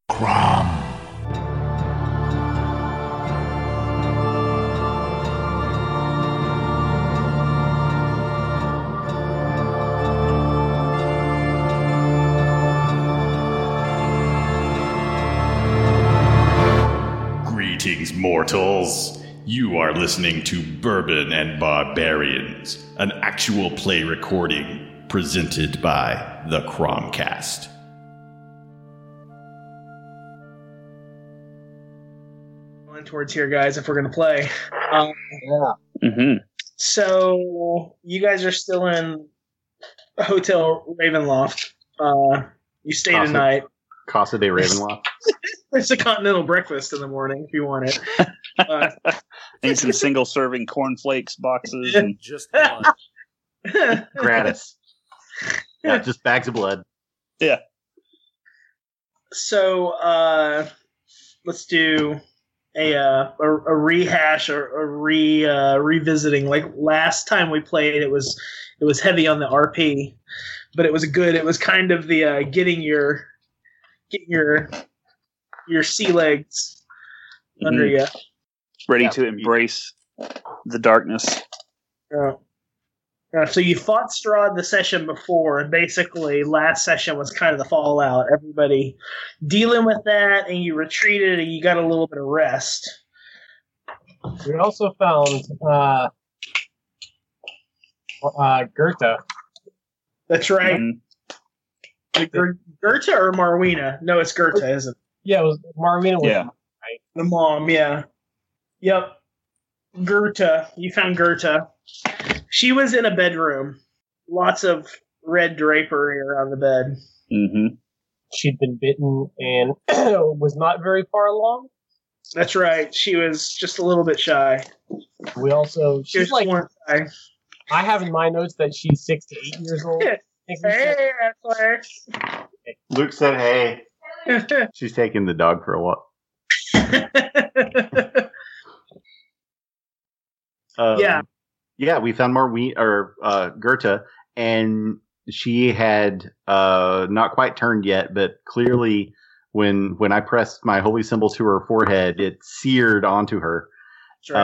Crom. Greetings, mortals. You are listening to Bourbon and Barbarians, an actual play recording presented by the Cromcast. Going towards here, guys, if we're going to play. So, you guys are still in Hotel Ravenloft. You stayed a night. Casa de Ravenloft. There's a continental breakfast in the morning if you want it. And some single-serving cornflakes boxes. And Just one. Gratis. Yeah, just bags of blood. yeah. So, let's do a rehash or revisiting. Like last time we played, it was heavy on the RP, but it was good. It was kind of the getting your sea legs under you. Ready to embrace the darkness. So you fought Strahd the session before, and basically last session was kind of the fallout. Everybody dealing with that, and you retreated, and you got a little bit of rest. We also found Goethe. That's right. Goethe or Marwina? No, it's Goethe, isn't it? Yeah, it was Marwina. Yeah. The mom, yeah. Yep. Goethe. You found Goethe. She was in a bedroom. Lots of red drapery around the bed. Mm-hmm. She'd been bitten and was not very far along. That's right. She was just a little bit shy. We also, She was she's like, one shy. I have in my notes that she's 6 to 8 years old. Hey, Wrestler. Luke said, hey. She's taking the dog for a walk. Yeah. Yeah, we found Goethe, and she had not quite turned yet, but clearly when I pressed my holy symbol to her forehead, it seared onto her. That's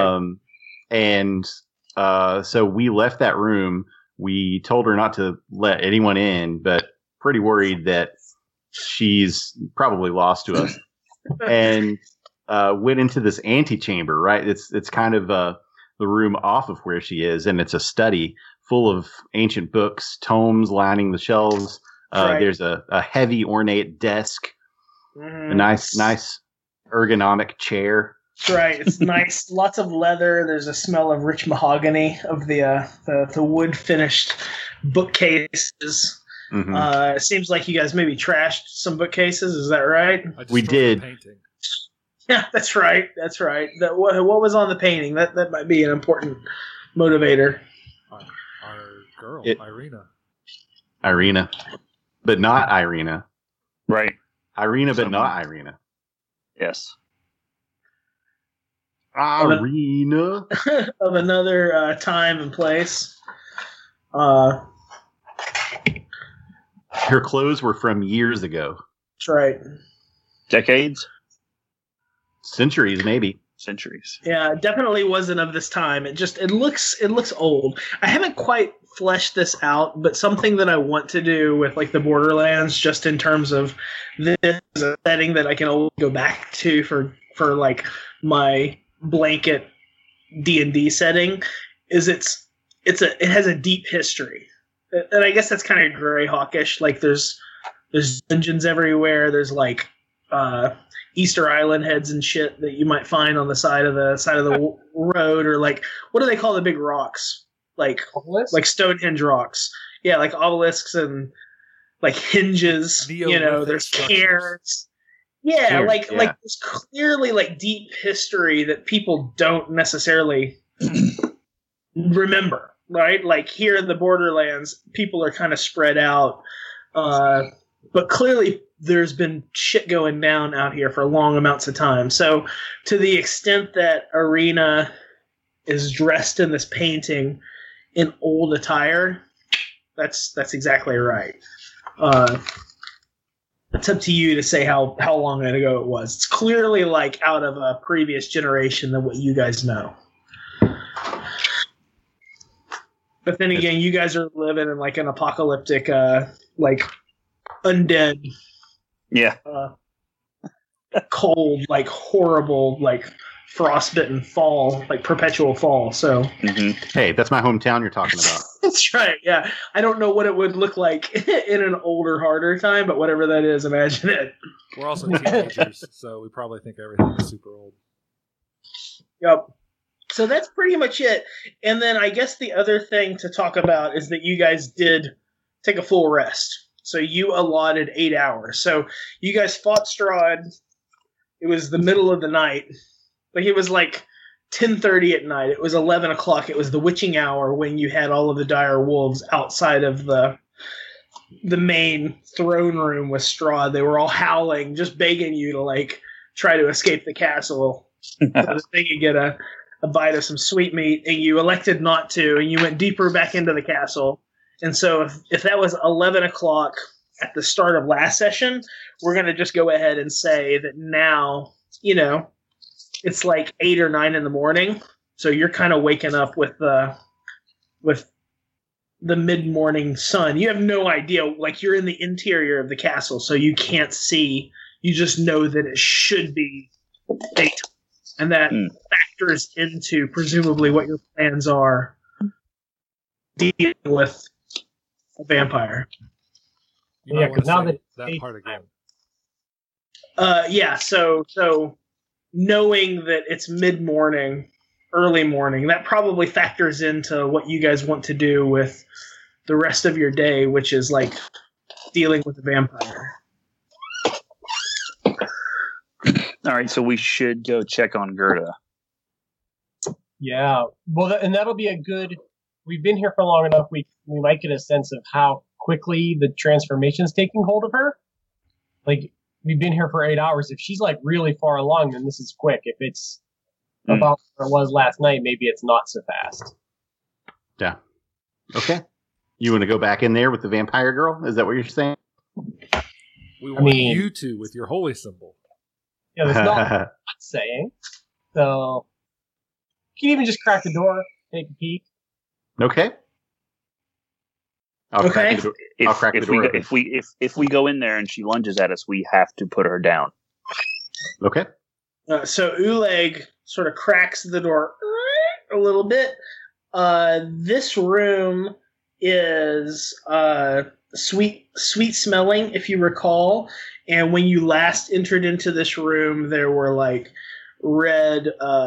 right. So we left that room. We told her not to let anyone in, but pretty worried that she's probably lost to us. And went into this antechamber, right? It's kind of the room off of where she is, and it's a study full of ancient books, tomes lining the shelves. Right. There's a heavy ornate desk, a nice ergonomic chair. That's right. It's nice. Lots of leather. There's a smell of rich mahogany of the wood finished bookcases. Mm-hmm. It seems like you guys maybe trashed some bookcases. Is that right? We did. The painting. Yeah, that's right. That's right. What was on the painting? That might be an important motivator. Our girl, Irina, but not Irina. Right. Irina, but not Irina. Yes. Irina. Of another time and place. Her clothes were from years ago. That's right. Decades? Centuries, maybe. Centuries. Yeah, it definitely wasn't of this time. It looks old. I haven't quite fleshed this out, but something that I want to do with like the Borderlands, just in terms of this is a setting that I can always go back to for like my blanket D&D setting, is it has a deep history. And I guess that's kind of Greyhawkish. Like there's dungeons everywhere. There's like Easter Island heads and shit that you might find on the side of the road, or like, what do they call the big rocks? Like Obelisks? like Stonehenge rocks. Yeah, like obelisks and like hinges. Neolithic There's structures. cairns. Yeah, Cairns, like yeah. like there's clearly like deep history that people don't necessarily remember, right? Like here in the Borderlands, people are kind of spread out, but clearly there's been shit going down out here for long amounts of time. So to the extent that Irina is dressed in this painting in old attire, that's exactly right. it's up to you to say how long ago it was. It's clearly like out of a previous generation than what you guys know. But then again, you guys are living in like an apocalyptic, like undead, Yeah. cold, like horrible, like frostbitten fall, like perpetual fall. So Hey, that's my hometown you're talking about. that's right. Yeah, I don't know what it would look like in an older, harder time, but whatever that is, imagine it. We're also teenagers, so we probably think everything is super old. Yep. So that's pretty much it. And then I guess the other thing to talk about is that you guys did take a full rest. So you allotted 8 hours. So you guys fought Strahd. It was the middle of the night. Like it was like 10:30 at night. It was 11 o'clock. It was the witching hour when you had all of the dire wolves outside of the main throne room with Strahd. They were all howling, just begging you to like try to escape the castle so that they could get a bite of some sweetmeat, and you elected not to, and you went deeper back into the castle. And so if that was 11 o'clock at the start of last session, we're going to just go ahead and say that now, it's like 8 or 9 in the morning. So you're kind of waking up with the mid-morning sun. You have no idea, like you're in the interior of the castle, so you can't see. You just know that it should be daytime. And that factors into presumably what your plans are dealing with a vampire. You might because want now to say that that part again. So knowing that it's mid-morning, early morning, that probably factors into what you guys want to do with the rest of your day, which is like dealing with a vampire. All right, so we should go check on Gerda. Yeah. Well, and that'll be a good. We've been here for long enough. We might get a sense of how quickly the transformation's taking hold of her. Like we've been here for 8 hours. If she's like really far along, then this is quick. If it's about where it was last night, maybe it's not so fast. Yeah. Okay. You want to go back in there with the vampire girl? Is that what you're saying? We want you to with your holy symbol. Yeah, that's not what I'm saying. So you can even just crack the door, take a peek. Okay. I'll crack the door. I'll crack the door. If we go in there and she lunges at us, we have to put her down. Okay. So Uleg sort of cracks the door a little bit. This room is sweet smelling, if you recall. And when you last entered into this room, there were like red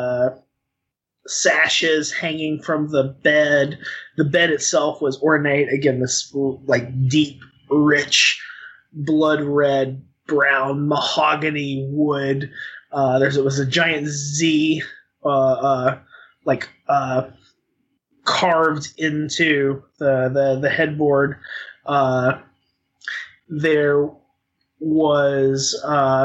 sashes hanging from the bed. The bed itself was ornate. Again, this like deep, rich, blood red, brown mahogany wood. There was a giant Z, carved into the headboard. There was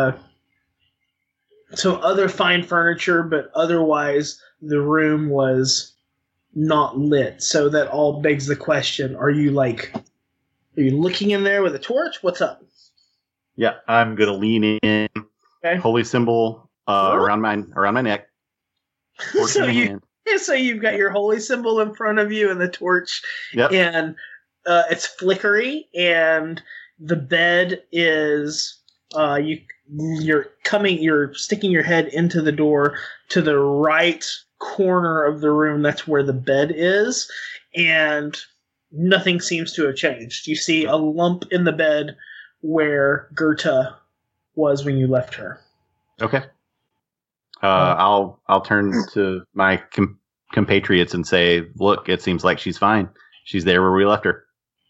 some other fine furniture, but otherwise the room was not lit. So that all begs the question: Are you looking in there with a torch? What's up? Yeah, I'm gonna lean in. Okay. Holy symbol around my neck. So you've got your holy symbol in front of you and the torch, and it's flickery, and the bed is you're sticking your head into the door to the right corner of the room. That's where the bed is, and nothing seems to have changed. You see a lump in the bed where Gerta was when you left her. Okay. I'll turn to my compatriots and say, look, it seems like she's fine. She's there where we left her.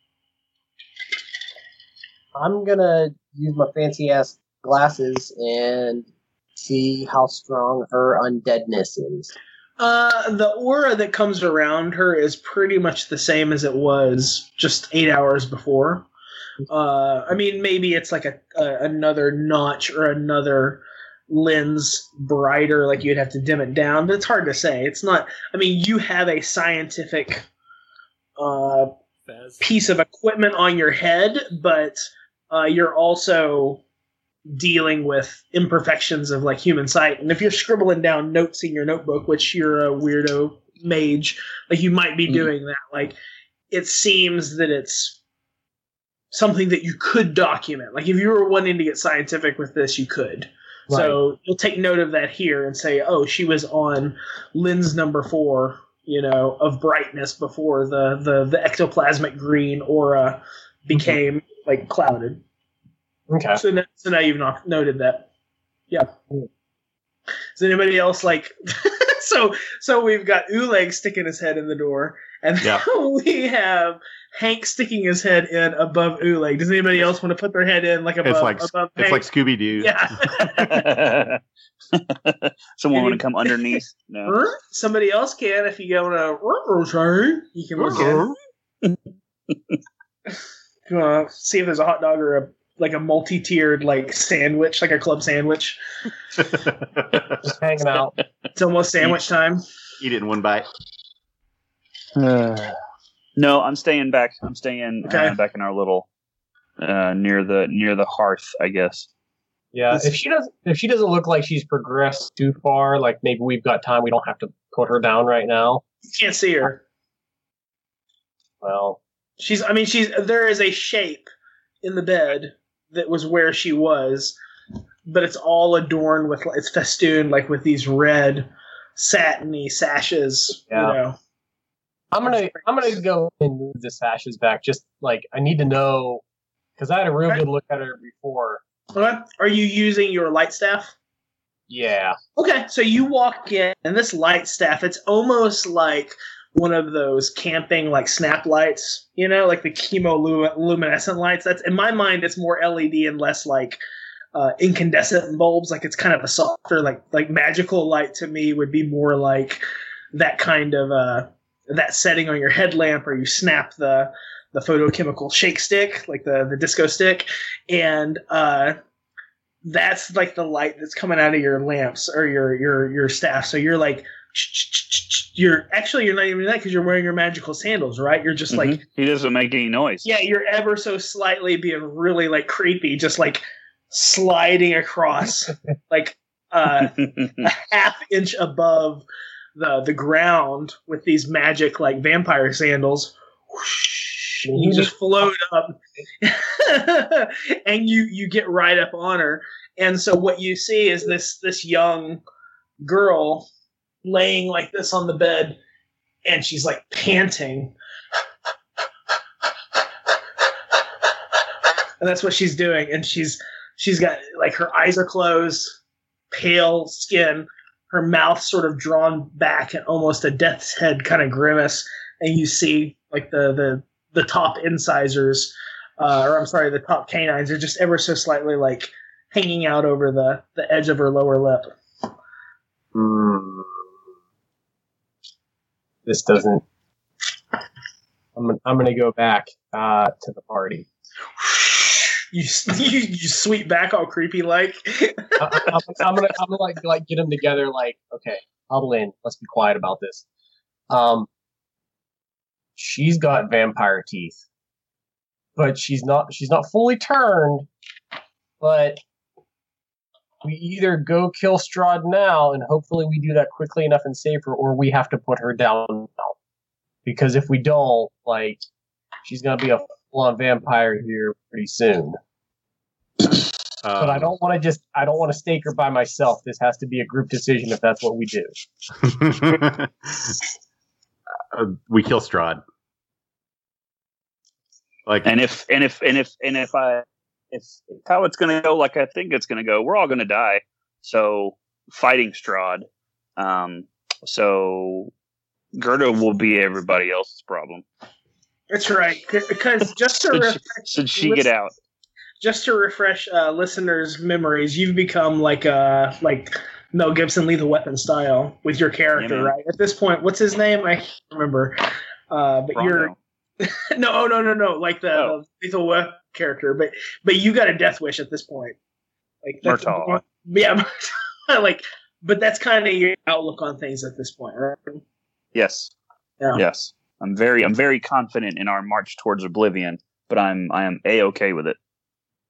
I'm gonna use my fancy ass glasses and see how strong her undeadness is. The aura that comes around her is pretty much the same as it was just 8 hours before. I mean, maybe it's like another notch or another lens brighter, like you'd have to dim it down, but it's hard to say. It's not. I mean, you have a scientific piece of equipment on your head, but you're also dealing with imperfections of like human sight. And if you're scribbling down notes in your notebook, which you're a weirdo mage, like you might be doing that. Like it seems that it's something that you could document. Like if you were wanting to get scientific with this, you could. Right. So you'll take note of that here and say, oh, she was on lens number 4, of brightness before the ectoplasmic green aura became like clouded. Okay. So now you've noted that. Yeah. Is anybody else like? so we've got Oleg sticking his head in the door, and we have Hank sticking his head in above Oleg. Does anybody else want to put their head in above? It's like Hank? Scooby Doo. Yeah. Someone want to come underneath? No. Somebody else can if you go to. You can look in. See if there's a hot dog or a multi-tiered like sandwich, like a club sandwich. Just hanging out. It's almost sandwich time. Eat it in one bite. No, I'm staying back. I'm staying back in our little near the hearth, I guess. Yeah, if she doesn't look like she's progressed too far, like maybe we've got time. We don't have to put her down right now. You can't see her. Well, there is a shape in the bed that was where she was, but it's all adorned with, it's festooned like with these red satiny sashes. Yeah. I'm gonna go and move the sashes back. Just like I need to know, because I had a real good look at her before. Okay. Are you using your light staff? Yeah. Okay, so you walk in, and this light staff, it's almost like one of those camping like snap lights, like the chemoluminescent lights. That's in my mind, it's more LED and less like incandescent bulbs. Like it's kind of a softer, like magical light to me would be more like that kind of that setting on your headlamp, or you snap the photochemical shake stick, like the disco stick, and that's like the light that's coming out of your lamps or your staff. So you're like. You're not even doing that because you're wearing your magical sandals, right? You're just like he doesn't make any noise. Yeah, you're ever so slightly being really like creepy, just like sliding across like a half inch above the ground with these magic like vampire sandals. Whoosh, you just float up, and you get right up on her. And so what you see is this young girl laying like this on the bed, and she's like panting, and that's what she's doing. And she's got like her eyes are closed, pale skin, her mouth sort of drawn back and almost a death's head kind of grimace, and you see like the top incisors, the top canines are just ever so slightly like hanging out over the edge of her lower lip. This doesn't. I'm gonna go back to the party. You sweep back all creepy like. I'm gonna like get them together. Like, okay, huddle in. Let's be quiet about this. She's got vampire teeth, but she's not fully turned. But we either go kill Strahd now, and hopefully we do that quickly enough and save her, or we have to put her down now. Because if we don't, like, she's going to be a full-on vampire here pretty soon. But I don't want to stake her by myself. This has to be a group decision if that's what we do. We kill Strahd. Like, if how it's going to go like I think it's going to go, we're all going to die. So fighting Strahd. So Gerda will be everybody else's problem. That's right. Because just to should she get out? Just to refresh listeners' memories, you've become like Mel Gibson Lethal Weapon style with your character, right? At this point, what's his name? I can't remember. But Rondo. you're no. Like the Lethal Weapon character, but you got a death wish at this point. Like Murtaugh. Yeah, like, but that's kind of your outlook on things at this point, right? Yes. Yeah. Yes. I'm very confident in our march towards oblivion, but I am A-okay with it.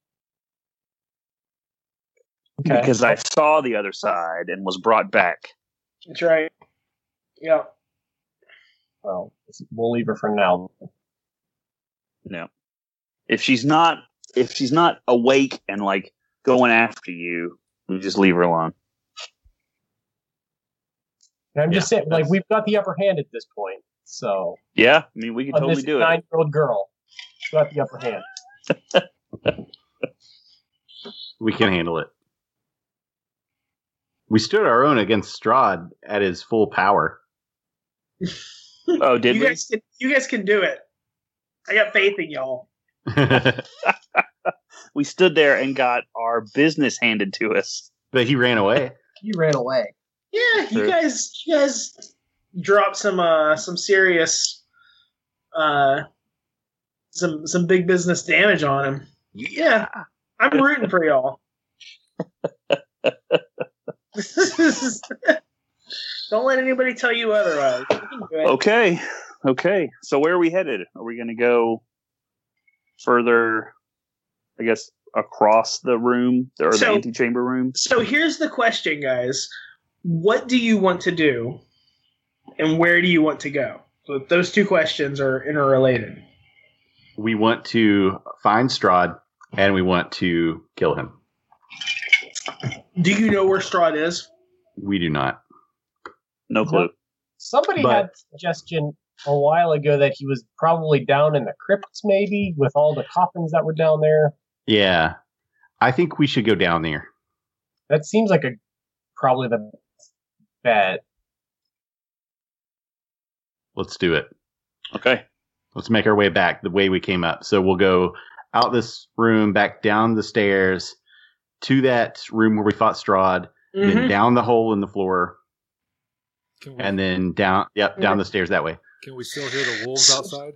Okay. Because I saw the other side and was brought back. That's right. Yeah. Well, we'll leave her for now. No. If she's not awake and like going after you, you just leave her alone. And I'm just saying, like, we've got the upper hand at this point. So yeah, I mean, we can totally do it. 9-year-old girl got the upper hand. We can handle it. We stood our own against Strahd at his full power. Oh, did you we? You guys can do it. I got faith in y'all. We stood there and got our business handed to us. But he ran away. You ran away. Yeah, you guys dropped some serious some big business damage on him. Yeah, I'm rooting for y'all. Don't let anybody tell you otherwise. Okay. So where are we headed? Are we going to go further, I guess, across the room or the antechamber room? So here's the question, guys. What do you want to do, and where do you want to go? So those two questions are interrelated. We want to find Strahd, and we want to kill him. Do you know where Strahd is? We do not. No clue. Somebody had a suggestion a while ago that he was probably down in the crypts, maybe, with all the coffins that were down there. Yeah. I think we should go down there. That seems like probably the bet. Let's do it. Okay. Let's make our way back the way we came up. So we'll go out this room, back down the stairs, to that room where we fought Strahd, then down the hole in the floor, and then down the stairs that way. Can we still hear the wolves outside?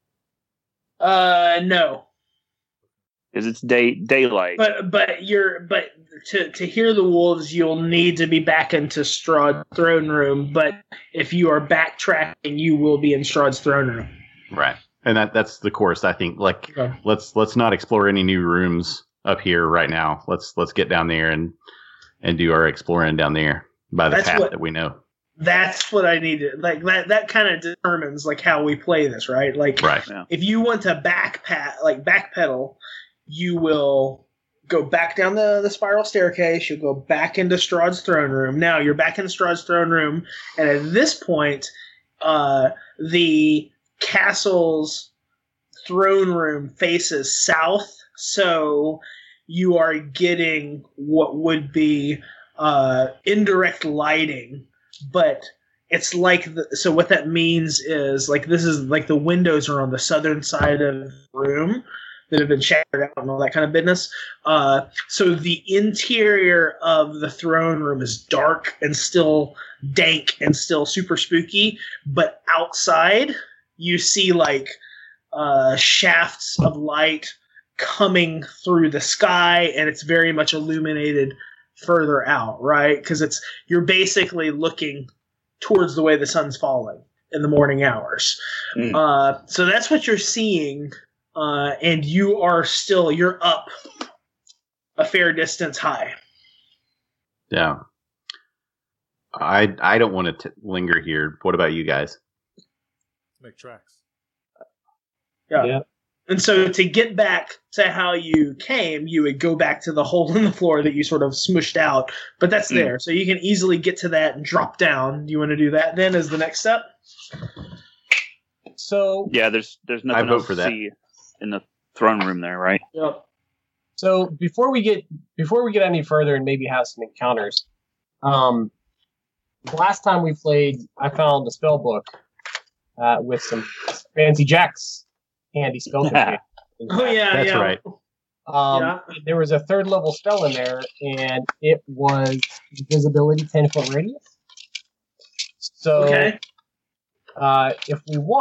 No. Because it's daylight. But to hear the wolves, you'll need to be back into Strahd's throne room. But if you are backtracking, you will be in Strahd's throne room. Right, and that's the course. I think. Like, let's not explore any new rooms up here right now. Let's get down there and do our exploring down there by the path that we know. That's what I needed. Like that kind of determines like how we play this, right? Like, if you want to backpedal, you will go back down the spiral staircase. You'll go back into Strahd's throne room. Now you're back in Strahd's throne room, and at this point, the castle's throne room faces south, so you are getting what would be indirect lighting. But it's like so what that means is like this is like the windows are on the southern side of the room that have been shattered out and all that kind of business. So the interior of the throne room is dark and still dank and still super spooky. But outside, you see like shafts of light coming through the sky, and it's very much illuminated further out, right? Because you're basically looking towards the way the sun's falling in the morning hours. So that's what you're seeing, and you're up a fair distance high. Yeah. I don't want to linger here. What about you guys? Make tracks. Yeah. And so to get back to how you came, you would go back to the hole in the floor that you sort of smushed out. But that's there. So you can easily get to that and drop down. Do you want to do that then as the next step? So yeah, there's nothing else to see in the throne room there, right? Yep. So before we get any further and maybe have some encounters, last time we played, I found a spell book with some fancy Jack's handy spell. Oh yeah, that's right. There was a 3rd level spell in there, and it was visibility 10-foot radius. So, if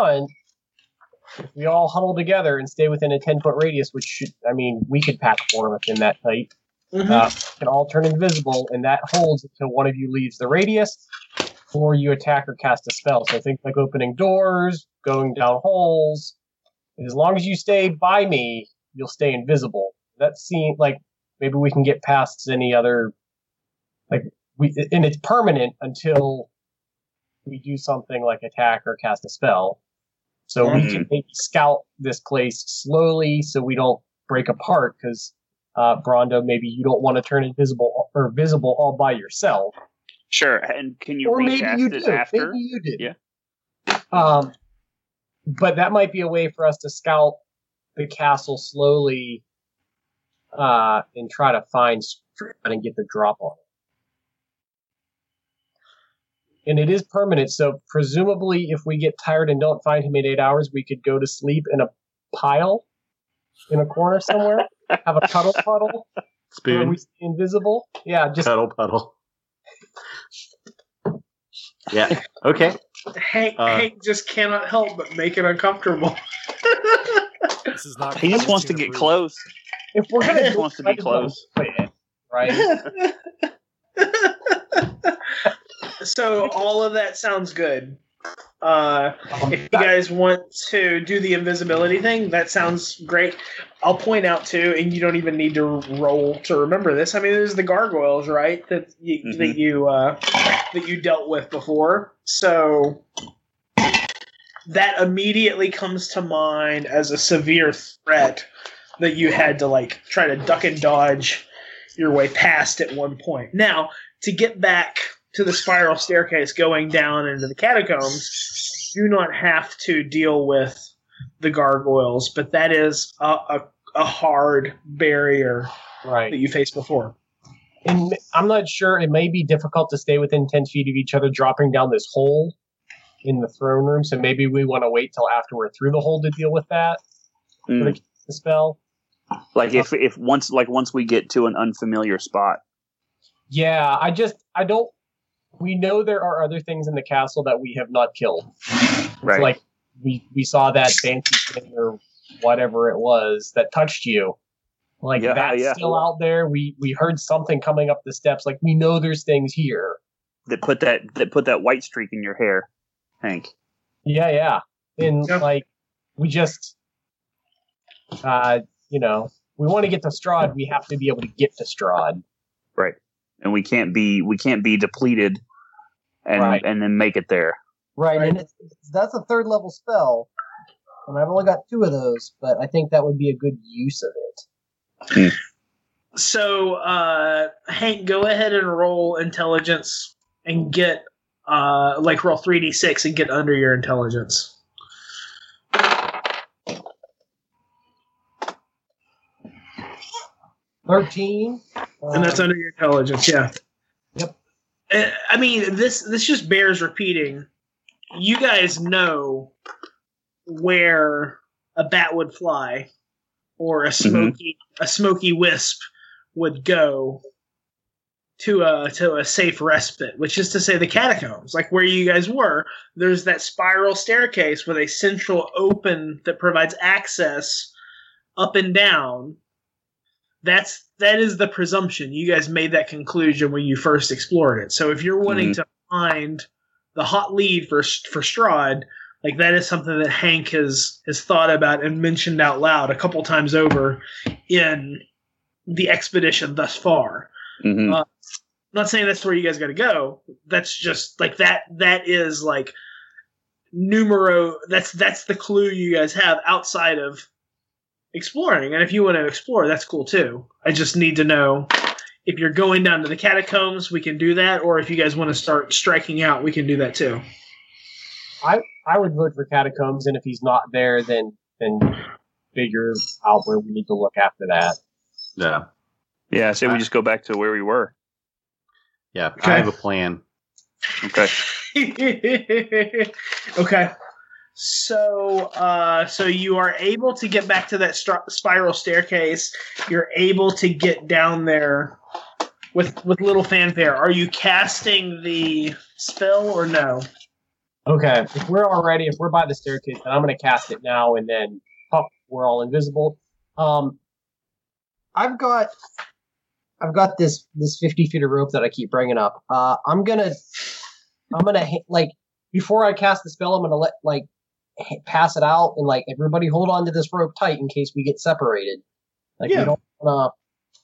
we all huddle together and stay within a 10-foot radius, we could pack 4 within that tight. We can all turn invisible, and that holds until one of you leaves the radius, or you attack or cast a spell. So things like opening doors, going down holes. And as long as you stay by me, you'll stay invisible. That seems like maybe we can get past any other, and it's permanent until we do something like attack or cast a spell. So we can maybe scout this place slowly so we don't break apart, because Brondo, maybe you don't want to turn invisible or visible all by yourself. Sure, and can you or maybe recast you it do. after? Maybe you did. Yeah. But that might be a way for us to scout the castle slowly and try to find Strahd and get the drop on it. And it is permanent, so presumably if we get tired and don't find him in 8 hours, we could go to sleep in a pile in a corner somewhere, have a cuddle puddle, where Spoon. we stay invisible. Yeah, just Cuddle puddle. Yeah. Okay. Hank just cannot help but make it uncomfortable. This is not. He just wants to get approved. close. if we're gonna He just wants to be close. right? So all of that sounds good. If you guys want to do the invisibility thing, that sounds great. I'll point out too, and you don't even need to roll to remember this. I mean, there's the gargoyles, right? That you dealt with before. So that immediately comes to mind as a severe threat that you had to try to duck and dodge your way past at one point. Now, to get back to the spiral staircase going down into the catacombs, you do not have to deal with the gargoyles, but that is a hard barrier Right. that you faced before. And I'm not sure. It may be difficult to stay within 10 feet of each other, dropping down this hole in the throne room. So maybe we want to wait till after we're through the hole to deal with that. For the spell. Like if once we get to an unfamiliar spot. Yeah, I don't. We know there are other things in the castle that we have not killed. Right. Like we saw that fancy thing or whatever it was that touched you. That's still out there. We heard something coming up the steps. Like, we know there's things here. That put that white streak in your hair, Hank. Yeah. And we just we want to get to Strahd, we have to be able to get to Strahd. Right. And we can't be depleted and then make it there. Right. And that's a 3rd level spell. And I've only got 2 of those, but I think that would be a good use of it. So, Hank, go ahead and roll intelligence and get, roll 3d6 and get under your intelligence. 13. And that's under your intelligence, yeah. Yep. I mean, this just bears repeating. You guys know where a bat would fly, or a smoky wisp would go to a safe respite, which is to say the catacombs, like where you guys were. There's that spiral staircase with a central open that provides access up and down. That is the presumption. You guys made that conclusion when you first explored it. So if you're wanting to find the hot lead for Strahd, that is something that Hank has thought about and mentioned out loud a couple times over in the expedition thus far. Mm-hmm. I'm not saying that's where you guys got to go. That's just that is numero. That's the clue you guys have outside of exploring. And if you want to explore, that's cool too. I just need to know if you're going down to the catacombs, we can do that, or if you guys want to start striking out, we can do that too. I would vote for catacombs, and if he's not there, then figure out where we need to look after that. Yeah. Yeah, I say we just go back to where we were. Yeah, Okay. I have a plan. Okay. Okay. So you are able to get back to that spiral staircase. You're able to get down there with little fanfare. Are you casting the spell or no? Okay, if we're by the staircase, then I'm going to cast it now, and then we're all invisible. I've got this 50 feet of rope that I keep bringing up. I'm gonna before I cast the spell, I'm gonna let pass it out and everybody hold on to this rope tight in case we get separated. We don't wanna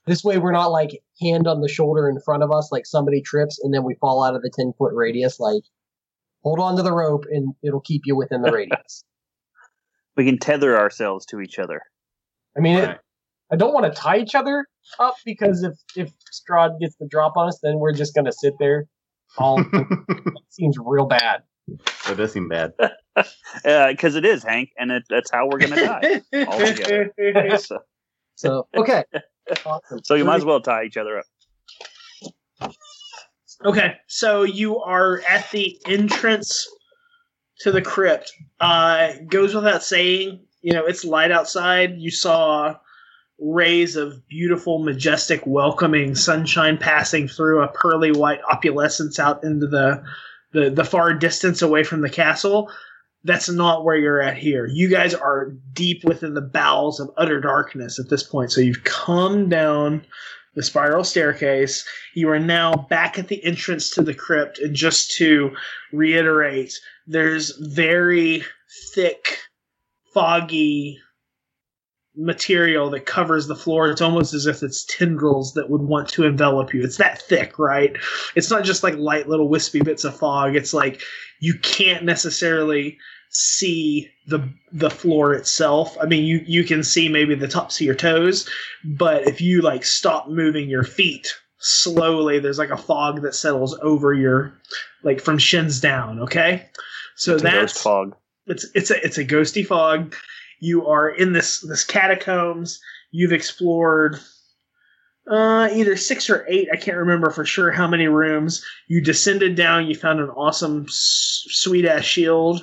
This way we're not like hand on the shoulder in front of us, like somebody trips and then we fall out of the 10-foot radius. Like, hold on to the rope and it'll keep you within the radius. We can tether ourselves to each other. I mean, Right. I don't want to tie each other up because if Strahd gets the drop on us, then we're just going to sit there. It seems real bad. That does seem bad. Because it is, Hank, and that's how we're going to die. All together. So, okay. Awesome. So you might as well tie each other up. Okay, so you are at the entrance to the crypt. Goes without saying, it's light outside. You saw rays of beautiful, majestic, welcoming sunshine passing through a pearly white opalescence out into the far distance away from the castle. That's not where you're at here. You guys are deep within the bowels of utter darkness at this point. So you've come down the spiral staircase. You are now back at the entrance to the crypt. And just to reiterate, there's very thick, foggy material that covers the floor. It's almost as if it's tendrils that would want to envelop you. It's that thick, right? It's not just like light little wispy bits of fog. It's like you can't necessarily see the floor itself. I mean, you can see maybe the tops of your toes, but if you like stop moving your feet slowly, there's like a fog that settles over your, like, from shins down. Okay, so It's a that's ghost fog. it's a ghosty fog. You are in this catacombs. You've explored either 6 or 8. I can't remember for sure how many rooms. You descended down. You found an awesome, sweet ass shield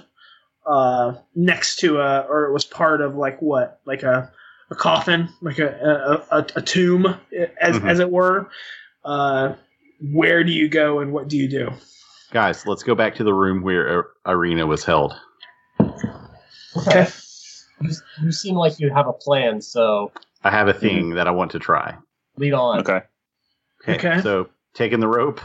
next to or it was part of like a coffin, like a tomb, as it were. Where do you go and what do you do? Guys, let's go back to the room where Irina was held. Okay. You seem like you have a plan, so I have a thing that I want to try. lead on. Okay. Okay. So taking the rope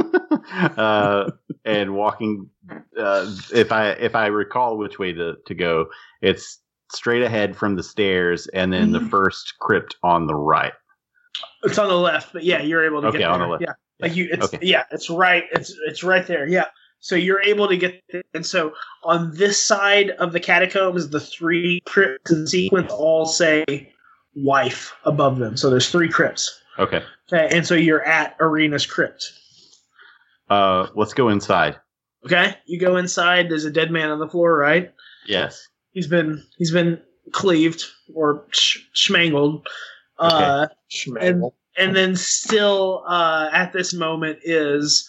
and walking. If I recall which way to go, it's straight ahead from the stairs, and then the first crypt on the right. It's on the left, but yeah, you're able to get there. on the left. Yeah, like you. It's Okay. yeah, it's right. It's right there. Yeah. So you're able to get there. And so on this side of the catacombs, the 3 crypts in sequence all say wife above them. So there's 3 crypts. Okay. Okay, and so you're at Irina's crypt. Let's go inside. Okay, you go inside. There's a dead man on the floor, right? Yes. He's been cleaved or schmangled. Schmangle. And then still at this moment is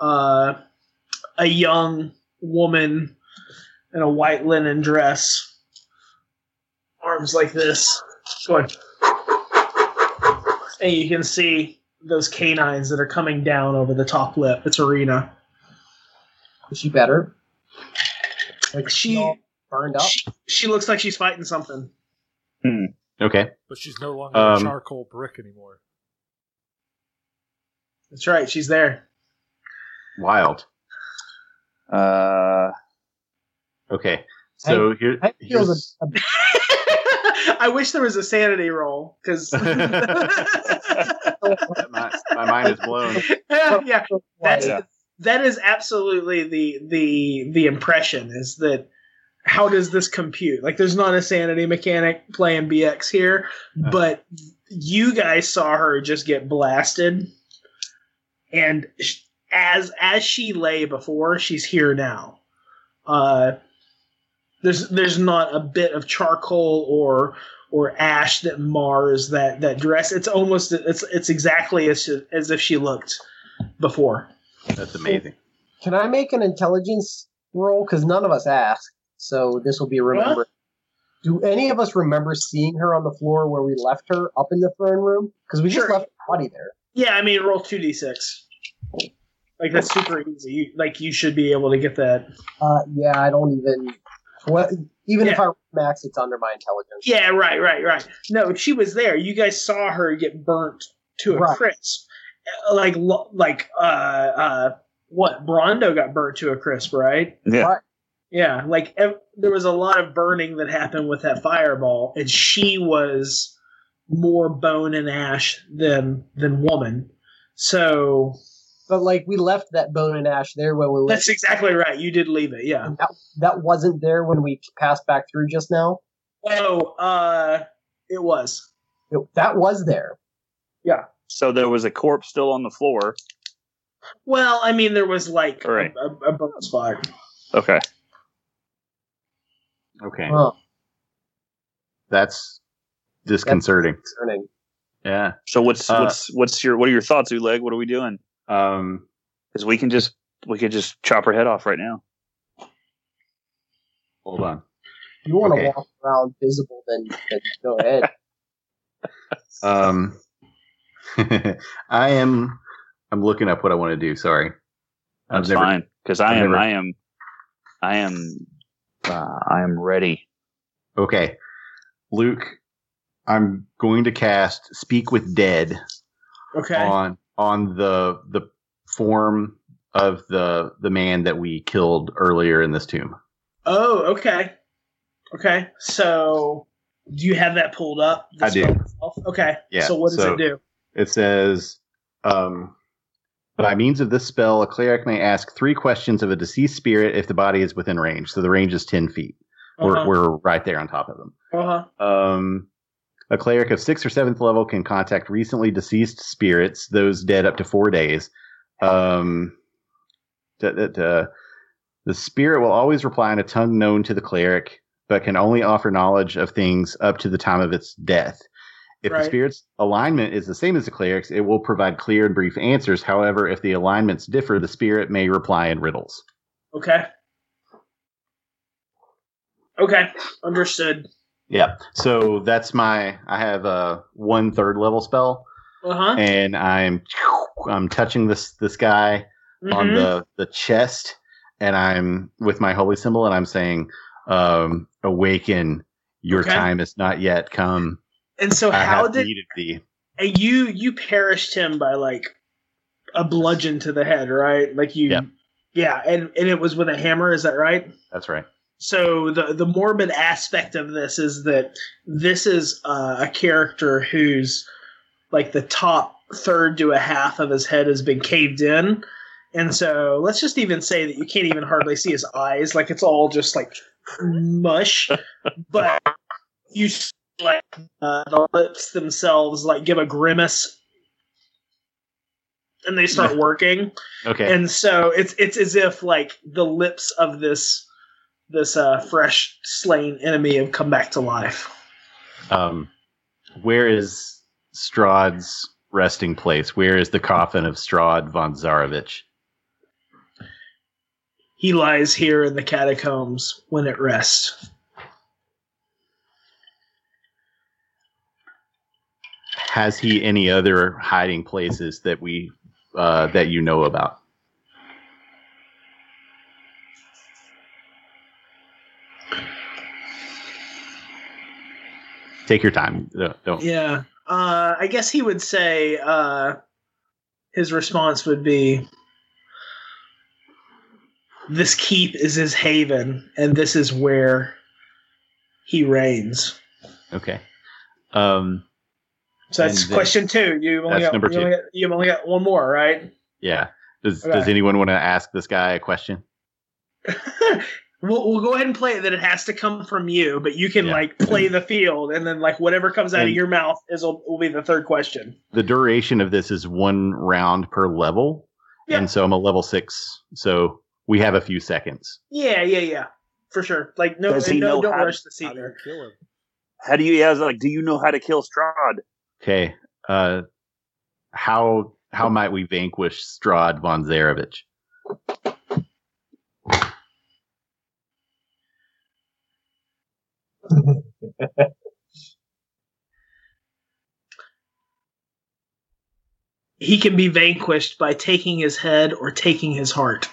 a young woman in a white linen dress, arms like this, going, and you can see those canines that are coming down over the top lip. It's Irina. Is she better? Like She all burned up? she looks like she's fighting something. Okay. But she's no longer a Um, charcoal brick anymore. That's right, she's there. Wild. Okay. So here. I feel here's- I wish there was a sanity roll because my mind is blown. yeah, that's Yeah. that is absolutely the impression is that how does this compute? Like, there's not a sanity mechanic playing BX here, but you guys saw her just get blasted, and as she lay before, she's here now. There's not a bit of charcoal or ash that mars that dress. It's almost it's exactly as if she looked before. That's amazing. Can I make an intelligence roll? Because none of us asked, so this will be remembered. Do any of us remember seeing her on the floor where we left her up in the throne room? Because we just Sure. left her body there. Yeah, I mean, roll 2d6. Like, that's super easy. You should be able to get that. Yeah, I don't even. What? Even if Yeah. I max, it's under my intelligence. Yeah, right. No, she was there. You guys saw her get burnt to a Right. crisp. Like what? Brondo got burnt to a crisp, right? Yeah. Right. Yeah, like there was a lot of burning that happened with that fireball, and she was more bone and ash than woman. So, but like we left that bone and ash there when we. That's exactly right. You did leave it, yeah. That wasn't there when we passed back through just now. Oh, it was. That was there. Yeah. So there was a corpse still on the floor. Well, I mean, there was like right. a bone spot. Okay. Okay. Huh. That's disconcerting. That's concerning. Yeah. So what are your thoughts, Uleg? What are we doing? Because we could just chop her head off right now. Hold on. If you want to walk around visible, then go ahead. I'm looking up what I want to do. Sorry. That's fine. Because I am ready. Okay. Luke, I'm going to cast Speak with Dead. Okay. On the form of the man that we killed earlier in this tomb. Oh, okay. Okay. So do you have that pulled up? I do. Okay. Yeah. So what does it do? It says, by means of this spell, a cleric may ask 3 questions of a deceased spirit if the body is within range. So the range is 10 feet. We're right there on top of them. A cleric of 6th or 7th level can contact recently deceased spirits, those dead up to 4 days. The spirit will always reply in a tongue known to the cleric, but can only offer knowledge of things up to the time of its death. If the spirit's alignment is the same as the cleric's, it will provide clear and brief answers. However, if the alignments differ, the spirit may reply in riddles. Okay. Okay. Understood. Yeah. So that's I have a 1/3 level spell. And I'm touching this guy on the chest, and I'm with my holy symbol, and I'm saying, awaken, your time has not yet come. And so how did thee. And you perished him by like a bludgeon to the head, right? Like you yeah, and it was with a hammer, is that right? That's right. So the morbid aspect of this is that this is a character who's like the top third to a half of his head has been caved in. And so let's just even say that you can't even hardly see his eyes. Like it's all just like mush. But you like the lips themselves like give a grimace and they start working. Okay. And so it's as if like the lips of this fresh slain enemy have come back to life. Where is Strahd's resting place? Where is the coffin of Strahd von Zarovich? He lies here in the catacombs when it rests. Has he any other hiding places that we that you know about? Take your time. Don't. Yeah. I guess he would say his response would be, this keep is his haven, and this is where he reigns. Okay. So that's question 2. You've only got one more, right? Yeah. Does anyone want to ask this guy a question? We'll go ahead and play it that it has to come from you, but you can like play the field, and then like whatever comes out of your mouth will be the third question. The duration of this is 1 round per level, and so I'm a level 6, so we have a few seconds. Yeah, for sure. Like don't rush the scene there. How do you know how to kill Strahd? Okay, how might we vanquish Strahd von Zarovich? He can be vanquished by taking his head or taking his heart.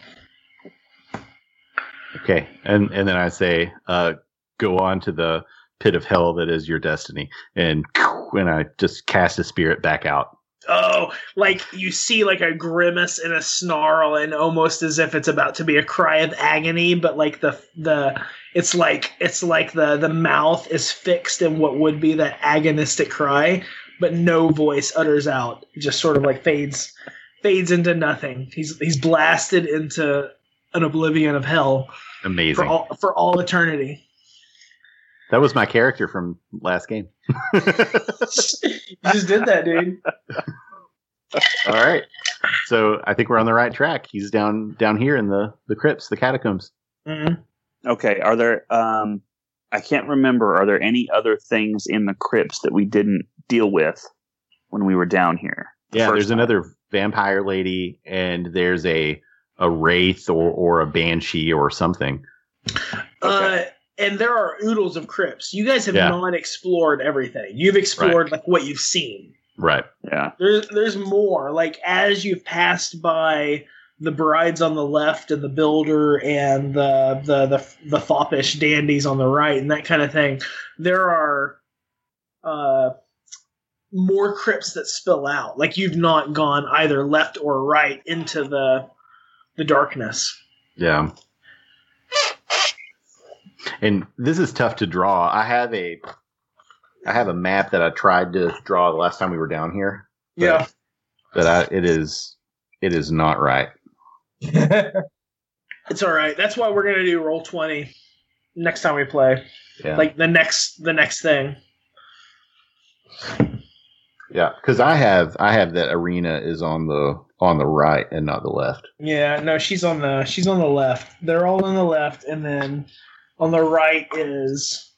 Okay, and then I say, go on to the pit of hell that is your destiny, and I just cast a spirit back out. Oh, like you see like a grimace and a snarl, and almost as if it's about to be a cry of agony, but like It's like the mouth is fixed in what would be that agonistic cry, but no voice utters out. It just sort of like fades into nothing. He's blasted into an oblivion of hell. Amazing. For all eternity. That was my character from last game. You just did that, dude. All right. So I think we're on the right track. He's down here in the crypts, the catacombs. Mm-hmm. Okay. Are there? I can't remember. Are there any other things in the crypts that we didn't deal with when we were down here? Yeah, there's another vampire lady, and there's a wraith or a banshee or something. Okay. And there are oodles of crypts. You guys have not explored everything. You've explored like what you've seen. Right. Yeah. There's more. Like as you've passed by the brides on the left and the builder and the foppish dandies on the right and that kind of thing, there are more crypts that spill out. Like you've not gone either left or right into the darkness. Yeah. And this is tough to draw. I have a map that I tried to draw the last time we were down here. But it is not right. It's all right. That's why we're gonna do Roll20 next time we play. Yeah. Like the next thing. Yeah, because I have that Arena is on the right and not the left. Yeah, no, she's on the left. They're all on the left, and then on the right is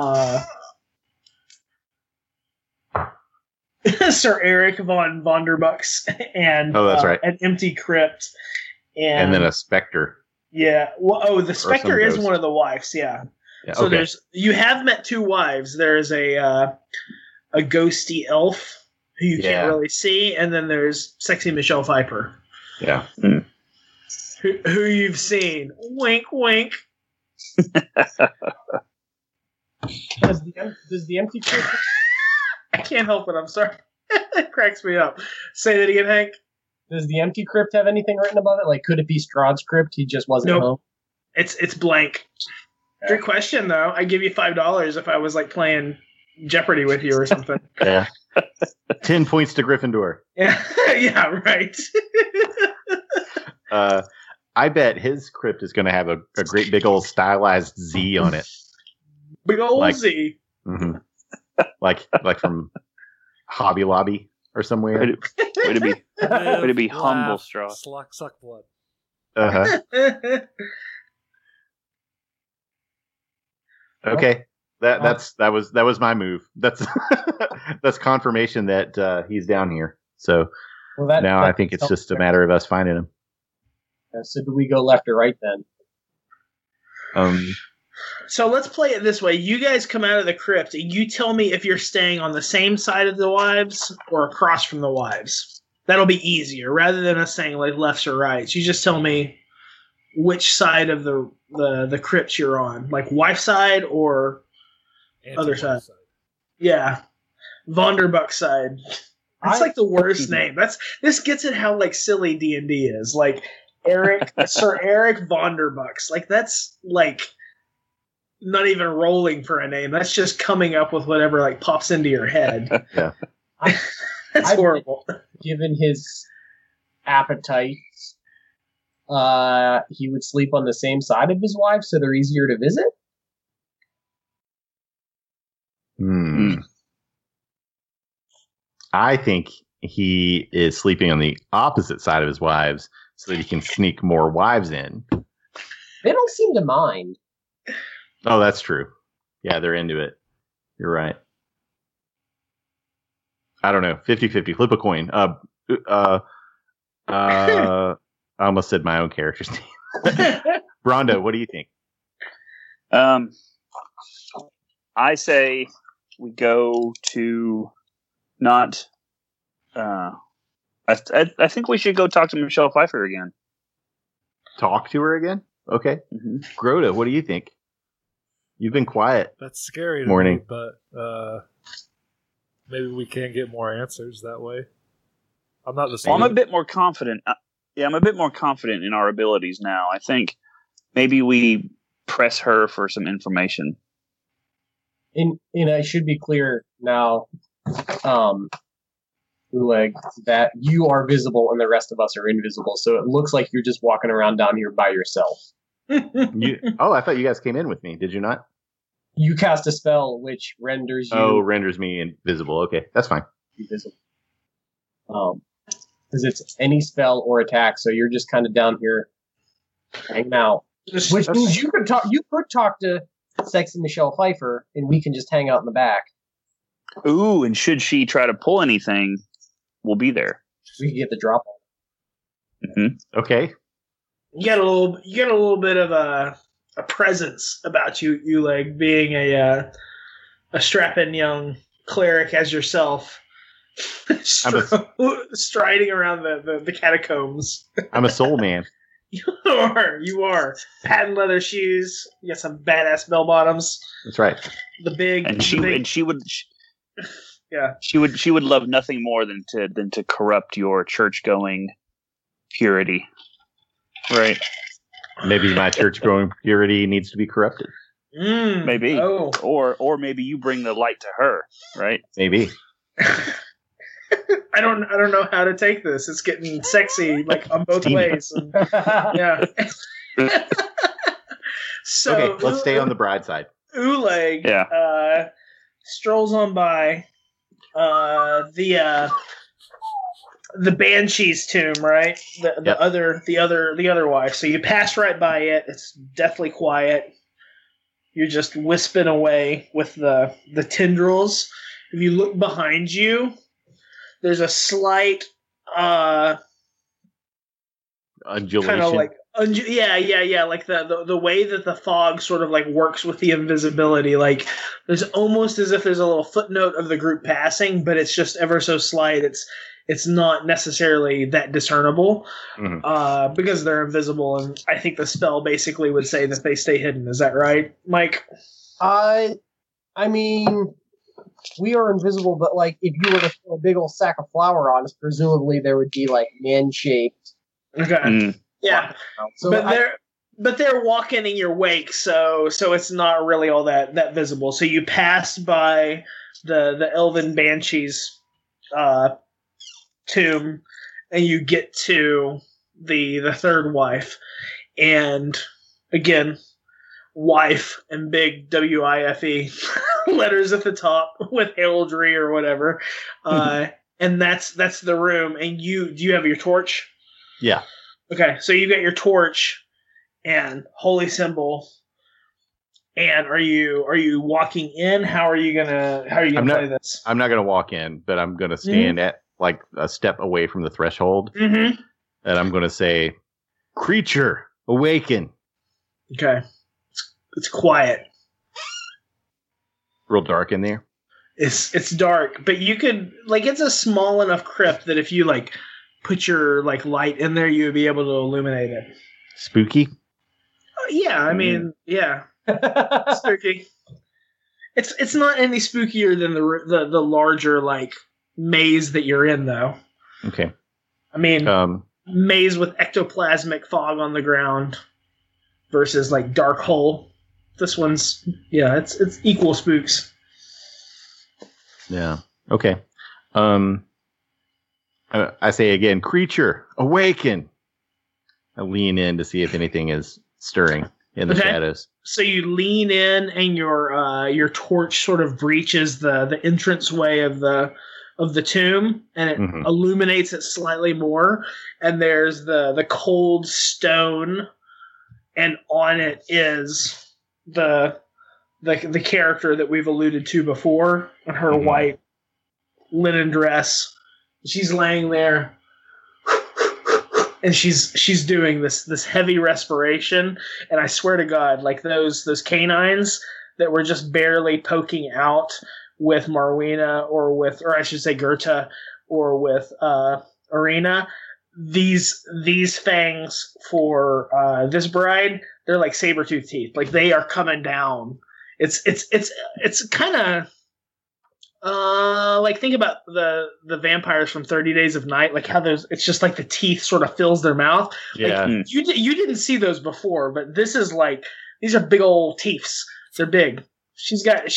Sir Eric von Vonderbucks and that's right. An empty crypt, and then a specter. Yeah. Well, the specter is one of the wives. Yeah. So okay. you have met two wives. There's a ghosty elf who you can't really see, and then there's sexy Michelle Pfeiffer. Yeah. Who you've seen? Wink, wink. Does the empty crypt? I can't help it. I'm sorry. It cracks me up. Say that again, Hank. Does the empty crypt have anything written above it? Like, could it be Strahd's crypt? He just wasn't home. It's blank. Good question, though. I'd give you $5 if I was like playing Jeopardy with you or something. Yeah. 10 points to Gryffindor. Yeah. Yeah. Right. I bet his crypt is going to have a great big old stylized Z on it. Big old Z. Mm-hmm. like from Hobby Lobby or somewhere. Would it be humble straw? Suck blood. Uh-huh. Okay. That was my move. That's that's confirmation that he's down here. So now I think it's just a matter of us finding him. So do we go left or right then? So let's play it this way. You guys come out of the crypt and you tell me if you're staying on the same side of the wives or across from the wives. That'll be easier rather than us saying like lefts or rights. You just tell me which side of the crypt you're on, like wife side or other side. Yeah, Vonderbuck side. That's like the worst name. This gets at how like silly D&D is. Like Sir Eric Vonderbucks. Like that's like not even rolling for a name. That's just coming up with whatever like pops into your head. Yeah, that's horrible. Given his appetite, he would sleep on the same side of his wife, so they're easier to visit. I think he is sleeping on the opposite side of his wives so that he can sneak more wives in. They don't seem to mind. Oh, that's true. Yeah, they're into it. You're right. I don't know. 50-50. Flip a coin. I almost said my own character's name. Rhonda, what do you think? I say we go to not. I think we should go talk to Michelle Pfeiffer again. Talk to her again? Okay. Mm-hmm. Grota, what do you think? You've been quiet. That's scary to morning, me, but maybe we can get more answers that way. I'm not the same. Well, I'm a bit more confident. I'm a bit more confident in our abilities now. I think maybe we press her for some information. And I should be clear now, Uleg, that you are visible and the rest of us are invisible. So it looks like you're just walking around down here by yourself. I thought you guys came in with me. Did you not? You cast a spell which renders you... Oh, renders me invisible. Okay, that's fine. Invisible. Because it's any spell or attack, so you're just kind of down here hanging out. Which means you could talk to Sexy Michelle Pfeiffer, and we can just hang out in the back. Ooh, and should she try to pull anything, we'll be there. We can get the drop on. Okay. You get a little bit of a presence about you, Uleg, being a strapping young cleric as yourself, striding around the catacombs. I'm a soul man. You are. Patent leather shoes. You got some badass bell bottoms. That's right. She would love nothing more than to corrupt your church going purity. Right. Maybe my church going purity needs to be corrupted. Maybe. Oh. Or maybe you bring the light to her, right? Maybe. I don't know how to take this. It's getting sexy, like on both ways. And, yeah. So okay, let's stay on the bride side. Uleg strolls on by the Banshee's tomb, right? The other wife. So you pass right by it. It's deathly quiet. You're just wisping away with the tendrils. If you look behind you, there's a slight undulation. Kind of like like the way that the fog sort of like works with the invisibility. Like there's almost as if there's a little footnote of the group passing, but it's just ever so slight. It's not necessarily that discernible because they're invisible, and I think the spell basically would say that they stay hidden. Is that right, Mike? I mean, we are invisible, but like if you were to throw a big old sack of flour on us, presumably there would be like man-shaped. Okay. Yeah. So but they're walking in your wake, so it's not really all that visible. So you pass by the Elven Banshees tomb, and you get to the third wife, and again, wife and big WIFE letters at the top with heraldry or whatever, and that's the room. And do you have your torch? Yeah. Okay, so you got your torch and holy symbol. And are you walking in? How are you gonna play this? I'm not gonna walk in, but I'm gonna stand at like a step away from the threshold, and I'm gonna say, "Creature, awaken." Okay, it's quiet. Real dark in there. It's dark, but you could it's a small enough crypt that if you put your light in there, you would be able to illuminate it. Spooky? Yeah, I mean, yeah. Spooky. It's not any spookier than the larger maze that you're in, though. Okay. I mean, maze with ectoplasmic fog on the ground versus dark hole. This one's it's equal spooks. Yeah. Okay. I say again, creature, awaken. I lean in to see if anything is stirring in the shadows. So you lean in, and your torch sort of breaches the entranceway of the tomb, and it illuminates it slightly more. And there's the cold stone, and on it is the character that we've alluded to before in her white linen dress. She's laying there, and she's doing this heavy respiration, and I swear to God, those canines that were just barely poking out with Marwina or I should say Gerta or with Arena, these fangs for this bride, they're like saber-tooth teeth. They are coming down. It's kind of think about the vampires from 30 Days of Night, how it's just the teeth sort of fills their mouth. Yeah. You didn't see those before, but this is These are big old teeths. They're big. She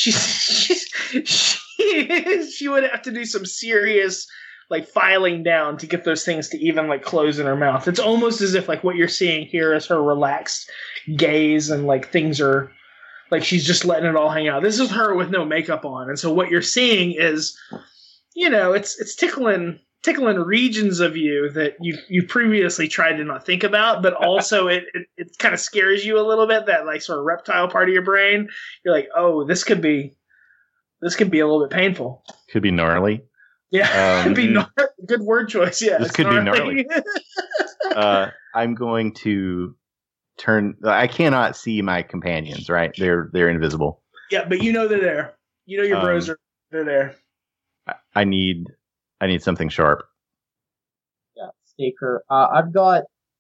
would have to do some serious like filing down to get those things to even like close in her mouth. It's almost as if like what you're seeing here is her relaxed gaze and like things are like she's just letting it all hang out. This is her with no makeup on, and so what you're seeing is, it's tickling regions of you that you previously tried to not think about, but also it kind of scares you a little bit. That like sort of reptile part of your brain. You're like, oh, this could be a little bit painful. Could be gnarly. Yeah, could be good word choice. Yeah, this could be gnarly. I'm going to turn. I cannot see my companions. Right, they're invisible. Yeah, but they're there. Your bros they're there. I need something sharp. Yeah, Staker. I've got.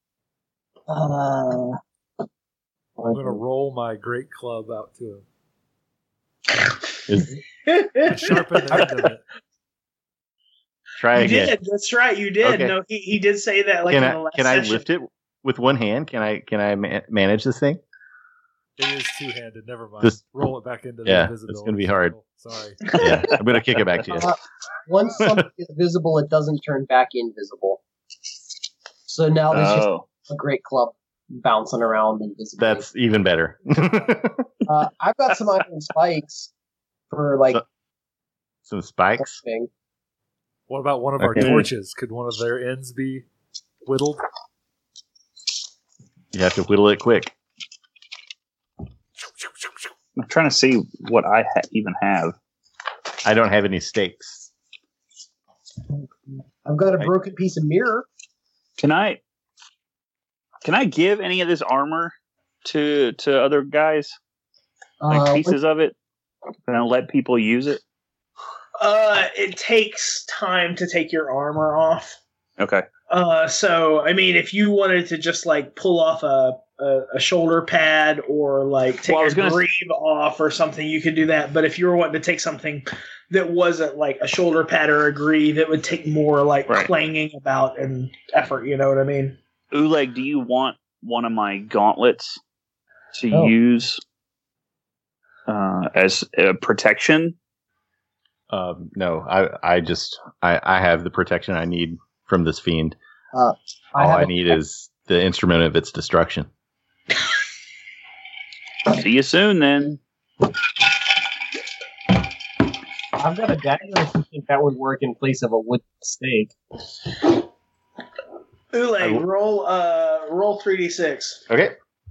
I'm gonna roll my great club out to Is- him. Sharpen the end of it. Try You again. did. That's right. You did. Okay. No, he did say that. Like Can in I the last can I session. lift it with one hand? Can I manage this thing? It is two-handed. Never mind. This- Roll it back into the Yeah, invisibility. it's gonna be hard. Sorry. Yeah, I'm gonna kick it back to you. Once something is visible, it doesn't turn back invisible. So now there's just a great club bouncing around invisibly. That's even better. I've got some iron spikes for like Some spikes. thing. What about one of our Okay. torches? Could one of their ends be whittled? You have to whittle it quick. I'm trying to see what I even have. I don't have any stakes. I've got a broken piece of mirror. Can I give any of this armor to other guys? Like pieces of it? And I'll let people use it? It takes time to take your armor off. Okay. So I mean, if you wanted to just like pull off a shoulder pad or like take a greave off or something, you could do that. But if you were wanting to take something that wasn't like a shoulder pad or a greave, it would take more like clanging about and effort. You know what I mean? Oleg, do you want one of my gauntlets to use as protection? No, I have the protection I need from this fiend. All I need is the instrument of its destruction. See you soon, then. I've got a dagger if you think that would work in place of a wood stake. Oleg, roll 3d6. Okay.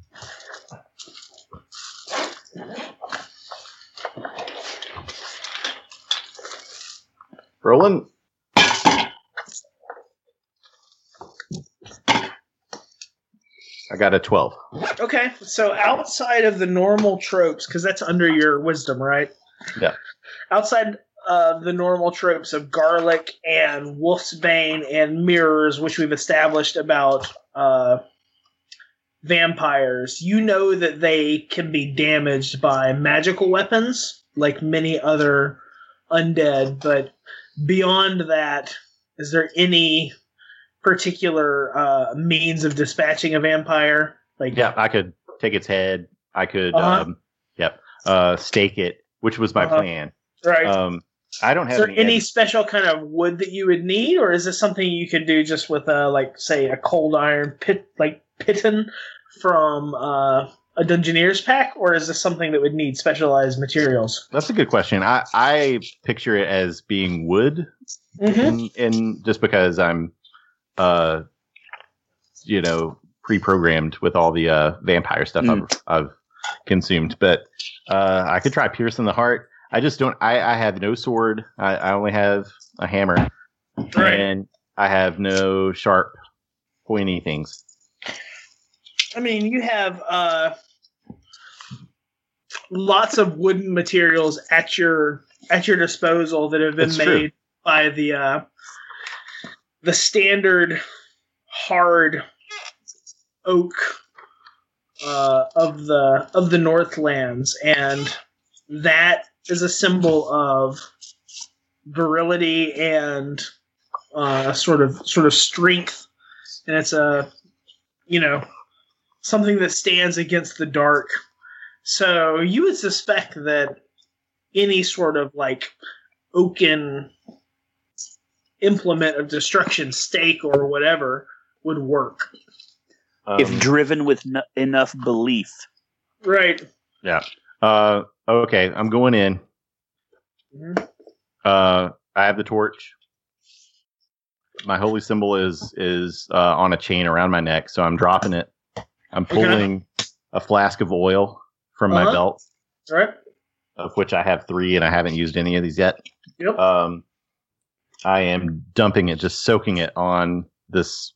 Rolling. I got a 12. Okay, so outside of the normal tropes, because that's under your wisdom, right? Yeah. Outside of the normal tropes of garlic and wolf's bane and mirrors, which we've established about vampires, you know that they can be damaged by magical weapons, like many other undead. But beyond that, is there any particular means of dispatching a vampire? Like, yeah, I could take its head. I could, stake it, which was my plan. Right. I don't have Is there any special kind of wood that you would need, or is this something you could do just with say a cold iron piton from a Dungeoneer's pack, or is this something that would need specialized materials? That's a good question. I picture it as being wood, and just because I'm, pre-programmed with all the vampire stuff I've consumed. But I could try piercing the heart. I just don't. I have no sword. I only have a hammer, and I have no sharp, pointy things. I mean, you have lots of wooden materials at your disposal that have been made by the standard hard oak of the Northlands, and that is a symbol of virility and sort of strength, and it's something that stands against the dark So you would suspect that any sort of like oaken implement of destruction, stake or whatever, would work. If driven with enough belief. Right. Yeah. Okay, I'm going in. Mm-hmm. I have the torch. My holy symbol is on a chain around my neck, so I'm dropping it. I'm pulling a flask of oil from my belt, Right. of which I have 3, and I haven't used any of these yet. Yep. I am dumping it, just soaking it on this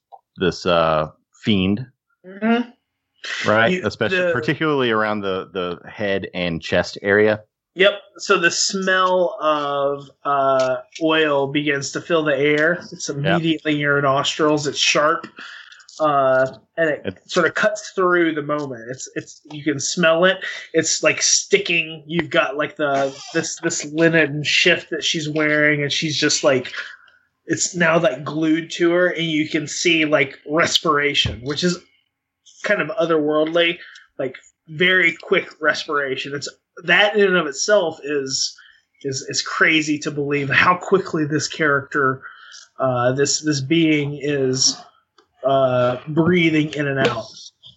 fiend. Mm-hmm. Right, particularly around the head and chest area. Yep. So the smell of oil begins to fill the air. It's immediately in your nostrils. It's sharp, and it sort of cuts through the moment. It's you can smell it. It's like sticking. You've got like this linen shift that she's wearing, and she's just like it's now like glued to her, and you can see like respiration, which is kind of otherworldly, like very quick respiration. It's that in and of itself is crazy to believe how quickly this character, this being is breathing in and out.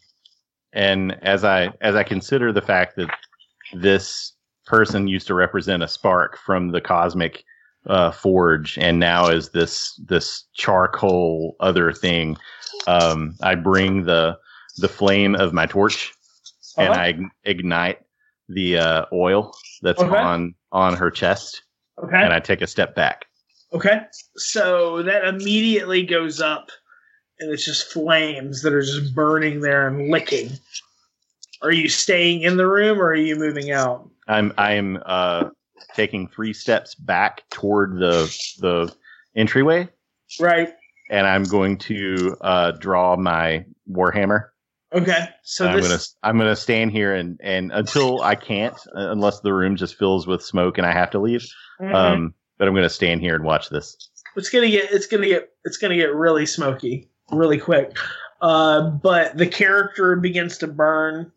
And as I consider the fact that this person used to represent a spark from the cosmic forge, and now is this charcoal other thing, I bring the flame of my torch, and I ignite the oil that's on her chest, and I take a step back. Okay, so that immediately goes up, and it's just flames that are just burning there and licking. Are you staying in the room, or are you moving out? I'm taking 3 steps back toward the entryway, right, and I'm going to draw my warhammer. Okay, so I'm gonna stand here and until I can't, unless the room just fills with smoke and I have to leave. Mm-hmm. But I'm gonna stand here and watch this. It's gonna get really smoky, really quick. But the character begins to burn.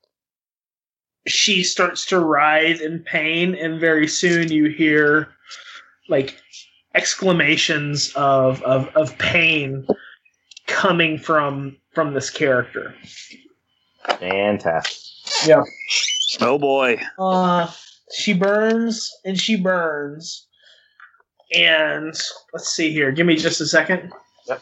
She starts to writhe in pain, and very soon you hear like exclamations of pain coming from this character. Fantastic. Yeah. Oh boy. She burns and she burns. And let's see here. Give me just a second. Yep.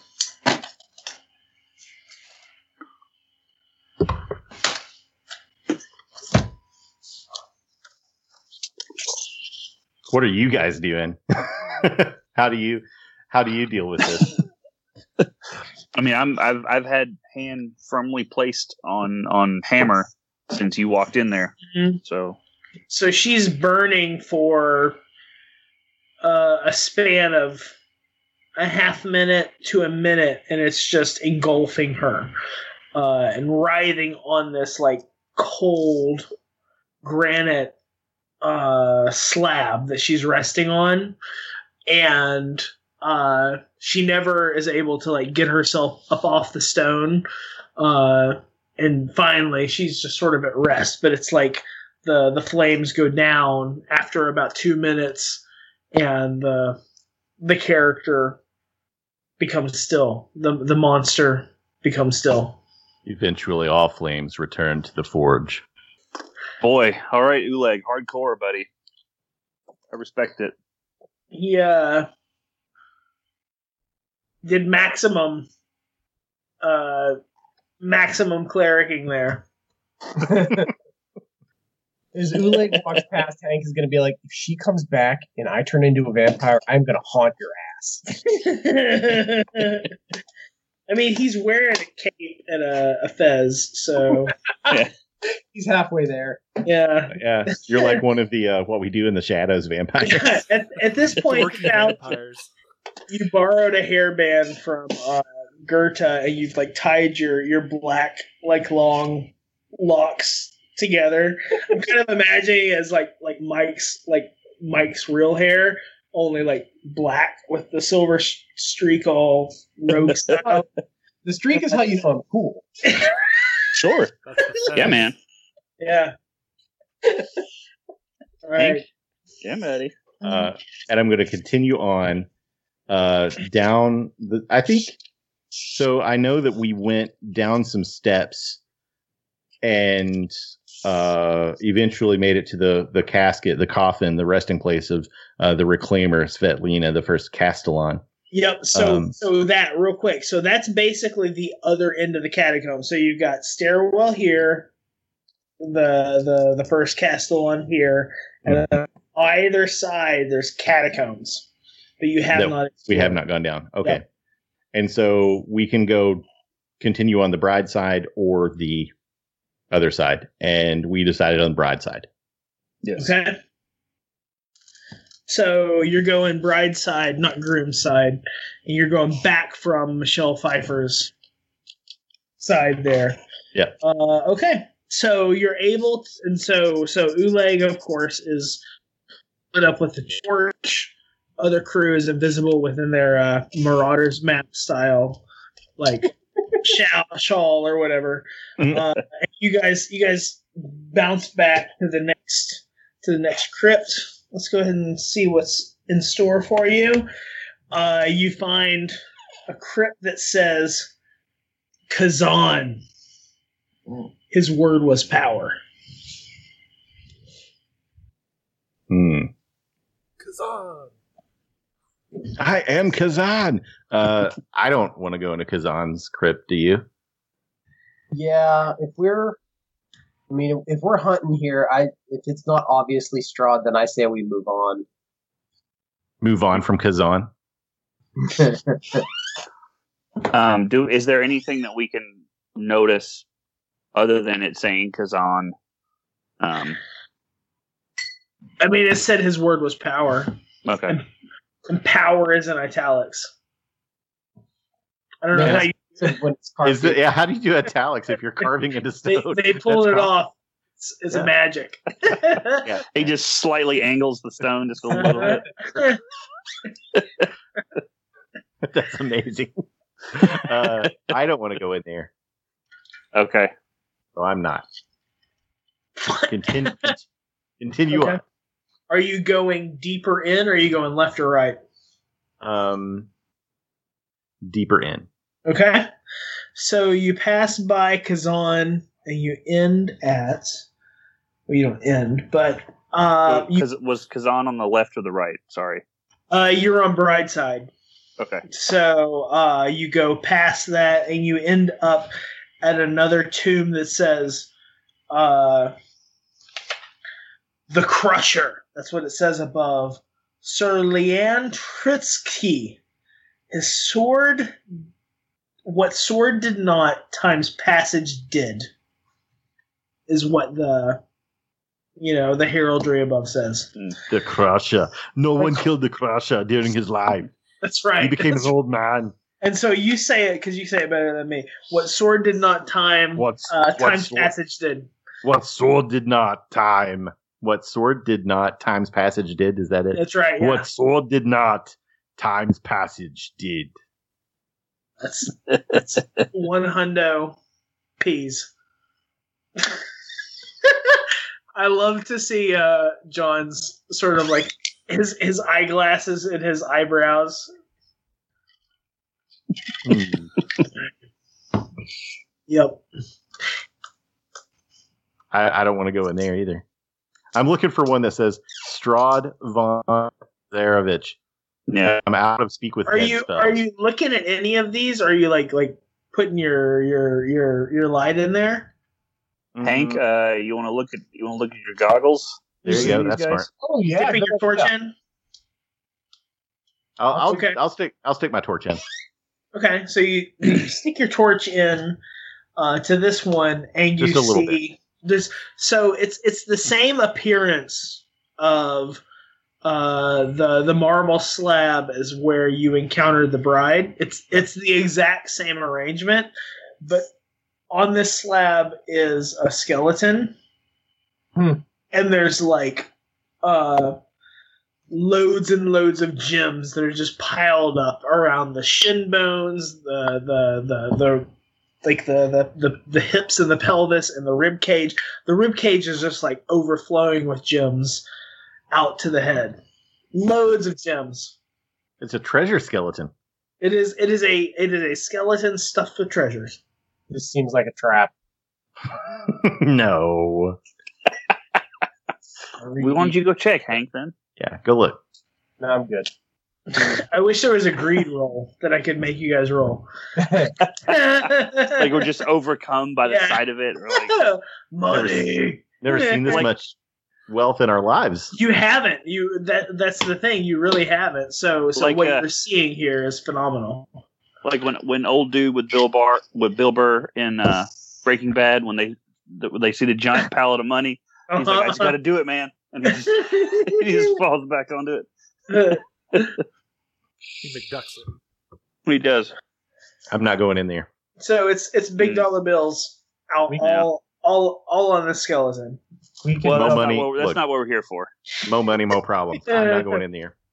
What are you guys doing? How do you deal with this? I mean, I've had hand firmly placed on hammer since you walked in there. Mm-hmm. So she's burning for a span of a half minute to a minute, and it's just engulfing her and writhing on this like cold granite slab that she's resting on, and she never is able to like get herself up off the stone, and finally she's just sort of at rest. But it's like the flames go down after about 2 minutes, and the character becomes still. The monster becomes still. Eventually, all flames return to the forge. Boy, all right, Uleg, hardcore, buddy. I respect it. He did maximum clericing there. As Uleg walks past, Hank is going to be like, if she comes back and I turn into a vampire, I'm going to haunt your ass. I mean, he's wearing a cape and a fez, so... He's halfway there. Yeah. Yeah. You're like one of the What We Do in the Shadows vampires. Yeah, at this point, you borrowed a hairband from Goethe, and you've like tied your black, like long locks together. I'm kind of imagining it as like Mike's real hair, only like black with the silver streak all rogue style. The streak is how you know I'm cool. Sure. Yeah, man. Yeah. All right. Yeah, I'm ready. And I'm going to continue on down the. I think so. I know that we went down some steps and eventually made it to the casket, the coffin, the resting place of the reclaimer Svetlina, the first Castellan. Yep. So that real quick. So that's basically the other end of the catacomb. So you've got stairwell here, the first Castellan here, and then on either side there's catacombs. But you have not. We have not gone down. Okay. Yep. And so we can continue on the bride side or the other side. And we decided on the bride side. Yes. Okay. So you're going bride side, not groom side. And you're going back from Michelle Pfeiffer's side there. Yeah. Okay. So you're able to, and so Oleg, of course, is put up with the torch. Other crew is invisible within their Marauders map style, like shawl or whatever. And you guys bounce back to the next crypt. Let's go ahead and see what's in store for you. You find a crypt that says Kazan. His word was power. Kazan. I am Kazan. I don't want to go into Kazan's crypt. Do you? Yeah, if we're hunting here, if it's not obviously Strahd, then I say we move on. Move on from Kazan. Is there anything that we can notice other than it saying Kazan? I mean, it said his word was power. Okay. And power is in italics. I don't know how you. When it's carved how do you do italics if you're carving into stone? They pulled it off. It's a magic. Yeah, he just slightly angles the stone just a little bit. That's amazing. I don't want to go in there. Okay. So I'm not. Continue Okay. on. Are you going deeper in, or are you going left or right? Deeper in. Okay. So you pass by Kazan, and you end at. Well, you don't end, but Was Kazan on the left or the right? Sorry. you're on bride side. Okay. So you go past that, and you end up at another tomb that says the Crusher. That's what it says above. Sir Leanne Tritsky. His sword, what sword did not times passage did, is what the heraldry above says. The Crusher. No one killed the Crusher during his life. That's right. He became an old man. And so you say it because you say it better than me. What sword did not time times passage did? What sword did not time? What sword did not times passage did? Is that it? That's right. Yeah. What sword did not times passage did? That's one hundo peas. I love to see John's sort of like his eyeglasses and his eyebrows. Yep. I don't want to go in there either. I'm looking for one that says Strahd von Zarovich. Yeah. I'm out of speak with Are dead you spells. looking at any of these? Or are you like putting your light in there? Hank, you want to look at your goggles? There you go. That's smart. Oh yeah, Dipping your torch in. I'll stick my torch in. Okay, so you stick your torch in to this one, and you Just a little see this. So it's the same appearance of the marble slab as where you encountered the bride. It's the exact same arrangement, but on this slab is a skeleton, and there's like loads and loads of gems that are just piled up around the shin bones, the like the hips and the pelvis and the rib cage. The rib cage is just like overflowing with gems out to the head. Loads of gems. It's a treasure skeleton. It is a skeleton stuffed with treasures. This seems like a trap. No. We wanted you to go check, Hank, then. Yeah, go look. No, I'm good. I wish there was a greed roll that I could make you guys roll. Like we're just overcome by the sight of it. Or like, money. Never seen this much wealth in our lives. You haven't. That's the thing. You really haven't. So Like, what you're seeing here is phenomenal. like when old dude with Bill Burr in Breaking Bad, when they see the giant pallet of money, he's like, I just got to do it, man, and he just falls back onto it. He McDucks it. He does. I'm not going in there. So it's big dollar bills out all on the skeleton. We can. Well, Mo that's, money. that's not what we're here for. Mo money, mo problems. I'm not going in there.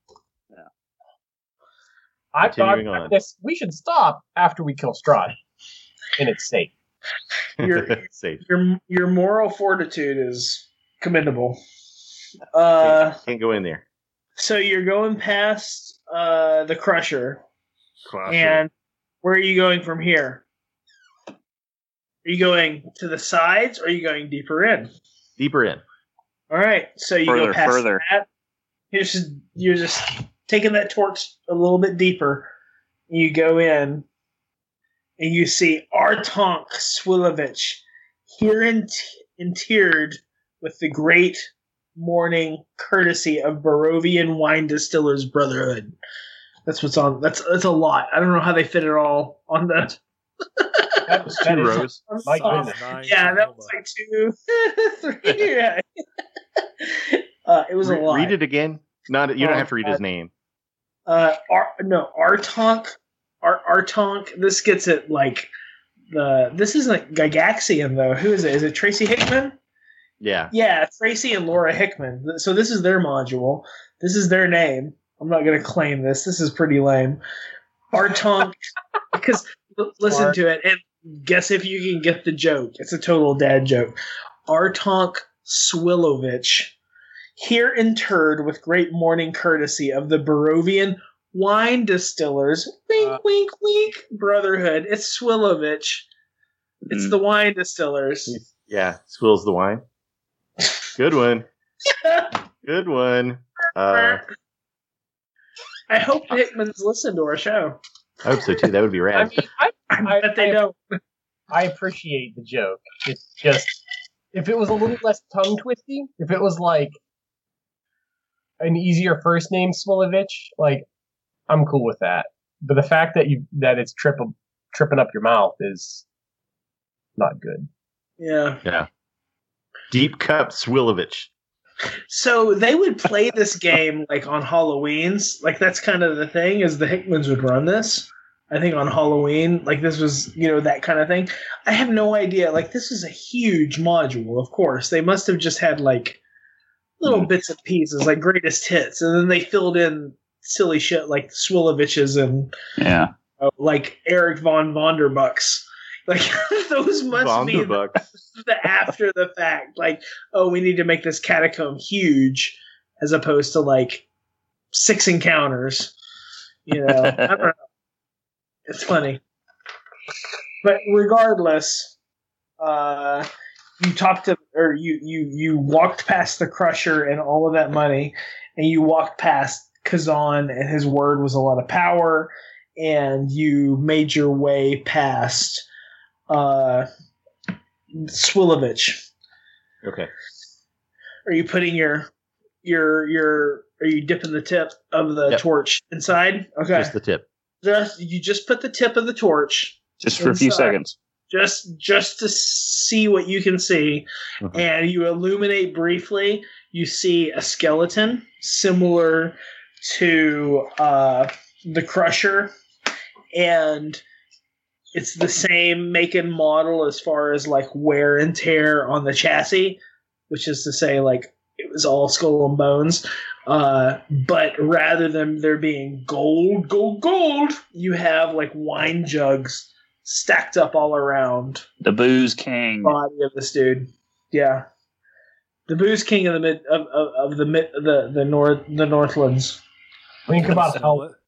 I thought Continuing on. we should stop after we kill Strahd, and it's safe. Safe. Your moral fortitude is commendable. Can't go in there. So you're going past the Crusher, and where are you going from here? Are you going to the sides, or are you going deeper in? Deeper in. All right, so you go past further. that. You're just taking that torch a little bit deeper. You go in, and you see Artonk Swilovich here interred with the great mourning courtesy of Barovian Wine Distillers Brotherhood. That's what's on. That's a lot. I don't know how they fit it all on that. That was 2 rows. My Oh, goodness. yeah, that was like 2, 3. Yeah. It was a lot. Read it again. You don't have to read his name. Artonk. Artonk. This gets it like this isn't Gygaxian though. Who is it? Is it Tracy Hickman? Yeah. Yeah, Tracy and Laura Hickman. So this is their module. This is their name. I'm not going to claim this. This is pretty lame. Artonk. Because listen to it and guess if you can get the joke. It's a total dad joke. Artonk Swilovich, here interred with great mourning courtesy of the Barovian Wine Distillers. Wink, wink, wink. Brotherhood. It's Swilovich. It's the wine distillers. Yeah. Swills the wine. Good one. Good one. I hope the Hickmans listen to our show. I hope so too. That would be I rad. mean, I bet they don't. I appreciate the joke. It's just if it was a little less tongue twisty, if it was like an easier first name Swilovich, like I'm cool with that. But the fact that it's tripping up your mouth is not good. Yeah. Yeah. Deep Cup Swilovich. So they would play this game like on Halloween's. Like that's kind of the thing is the Hickmans would run this. I think on Halloween, like this was, that kind of thing. I have no idea. Like this is a huge module, of course. They must have just had like little bits and pieces, like greatest hits. And then they filled in silly shit like Swiloviches and like Eric von Vonderbucks. Like those must be the after the fact. Like, oh, we need to make this catacomb huge, as opposed to like 6 encounters. I don't know. It's funny, but regardless, you talked to, or you walked past the Crusher and all of that money, and you walked past Kazan and his word was a lot of power, and you made your way past Swilovich. Okay. Are you putting are you dipping the tip of the torch inside? Okay. Just the tip. You just put the tip of the torch just for a few seconds. Just to see what you can see. Mm-hmm. And you illuminate briefly. You see a skeleton similar to the Crusher, and it's the same make and model as far as like wear and tear on the chassis, which is to say like it was all skull and bones. But rather than there being gold, you have like wine jugs stacked up all around The Booze King. the body of this dude. Yeah, the Booze King of the Northlands. Think about Smell how it?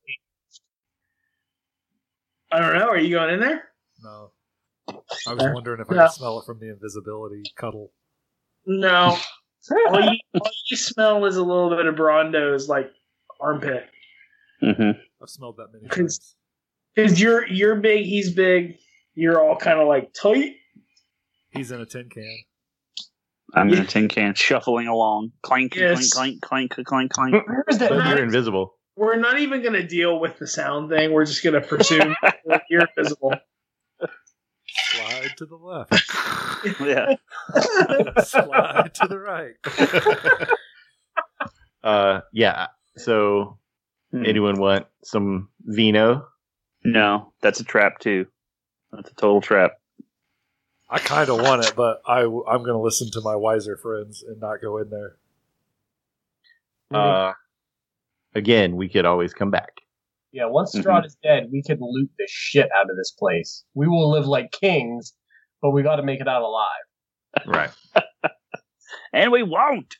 I don't know. Are you going in there? No. I was wondering if I No. could smell it from the invisibility cuddle. No. all you smell is a little bit of Brondo's like armpit. Mm-hmm. I've smelled that many Cause- times. Because you're big, he's big. You're all kind of like tight. He's in a tin can. I'm in a tin can, shuffling along. Clank, Yes. clank, clank, clank, clank, clank. where's that? But you're invisible. We're not even going to deal with the sound thing. We're just going to presume that you're invisible. Slide to the left. Yeah. Slide to the right. Yeah. So, anyone want some vino? No, that's a trap too. That's a total trap. I kind of want it, but I'm going to listen to my wiser friends and not go in there. Again, we could always come back. Yeah, once Strahd is dead, we can loot the shit out of this place. We will live like kings, but we got to make it out alive. Right. And we won't.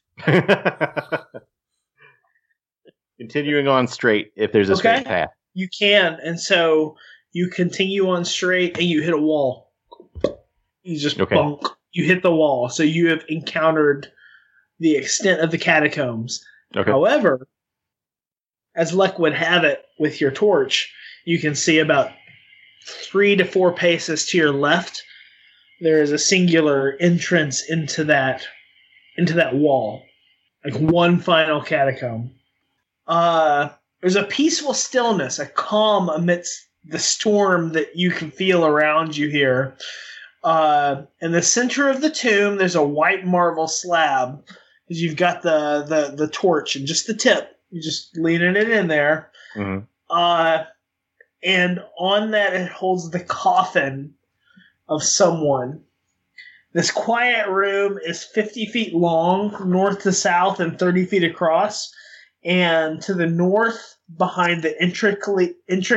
Continuing on straight, if there's a straight Okay. path. You can, and so you continue on straight, and you hit a wall. You just Okay. bonk. You hit the wall, so you have encountered the extent of the catacombs. Okay. However, as luck would have it, with your torch, you can see about 3 to 4 paces to your left. There is a singular entrance into that wall, like one final catacomb. There's a peaceful stillness, a calm amidst the storm that you can feel around you here. In the center of the tomb, there's a white marble slab. Because you've got the torch and just the tip. You're just leaning it in there. Mhm. And on that, it holds the coffin of someone. This quiet room is 50 feet long, north to south, and 30 feet across. And to the north, behind the intricately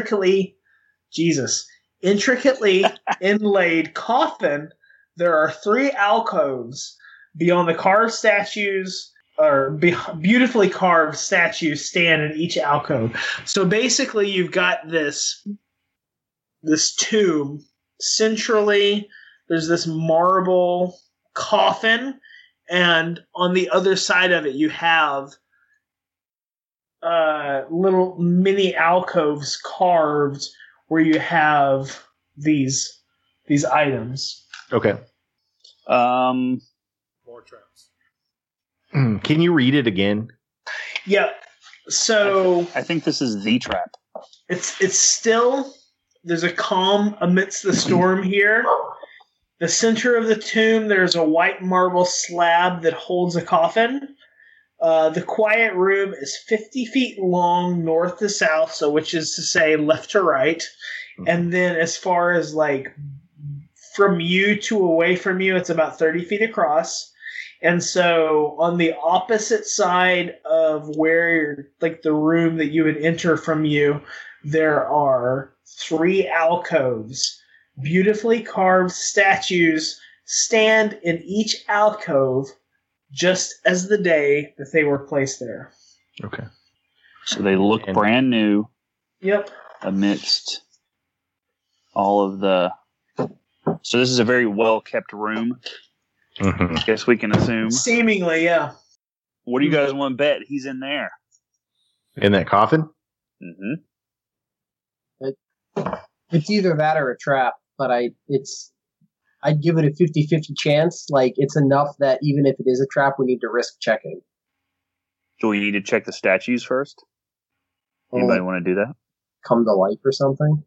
inlaid coffin, there are 3 alcoves. Beyond the carved statues, or beautifully carved statues stand in each alcove. So basically, you've got this tomb. Centrally, there's this marble coffin, and on the other side of it, you have little mini alcoves carved where you have these items. Okay. More traps. Can you read it again? Yep. So I think this is the trap. it's still, there's a calm amidst the storm here. The center of the tomb, there's a white marble slab that holds a coffin. The quiet room is 50 feet long, north to south, so which is to say left to right. And then as far as like from you to away from you, it's about 30 feet across. And so on the opposite side of where, like the room that you would enter from you, there are 3 alcoves. Beautifully carved statues stand in each alcove just as the day that they were placed there. Okay. So they look And- brand new Yep. amidst all of the. So this is a very well kept room. Mhm. I guess we can assume. Seemingly, yeah. What do you guys want to bet? He's in there. In that coffin? Mm-hmm. It's either that or a trap, but I'd give it a 50-50 chance. Like, it's enough that even if it is a trap, we need to risk checking. Do we need to check the statues first? Anybody want to do that? Come to life or something?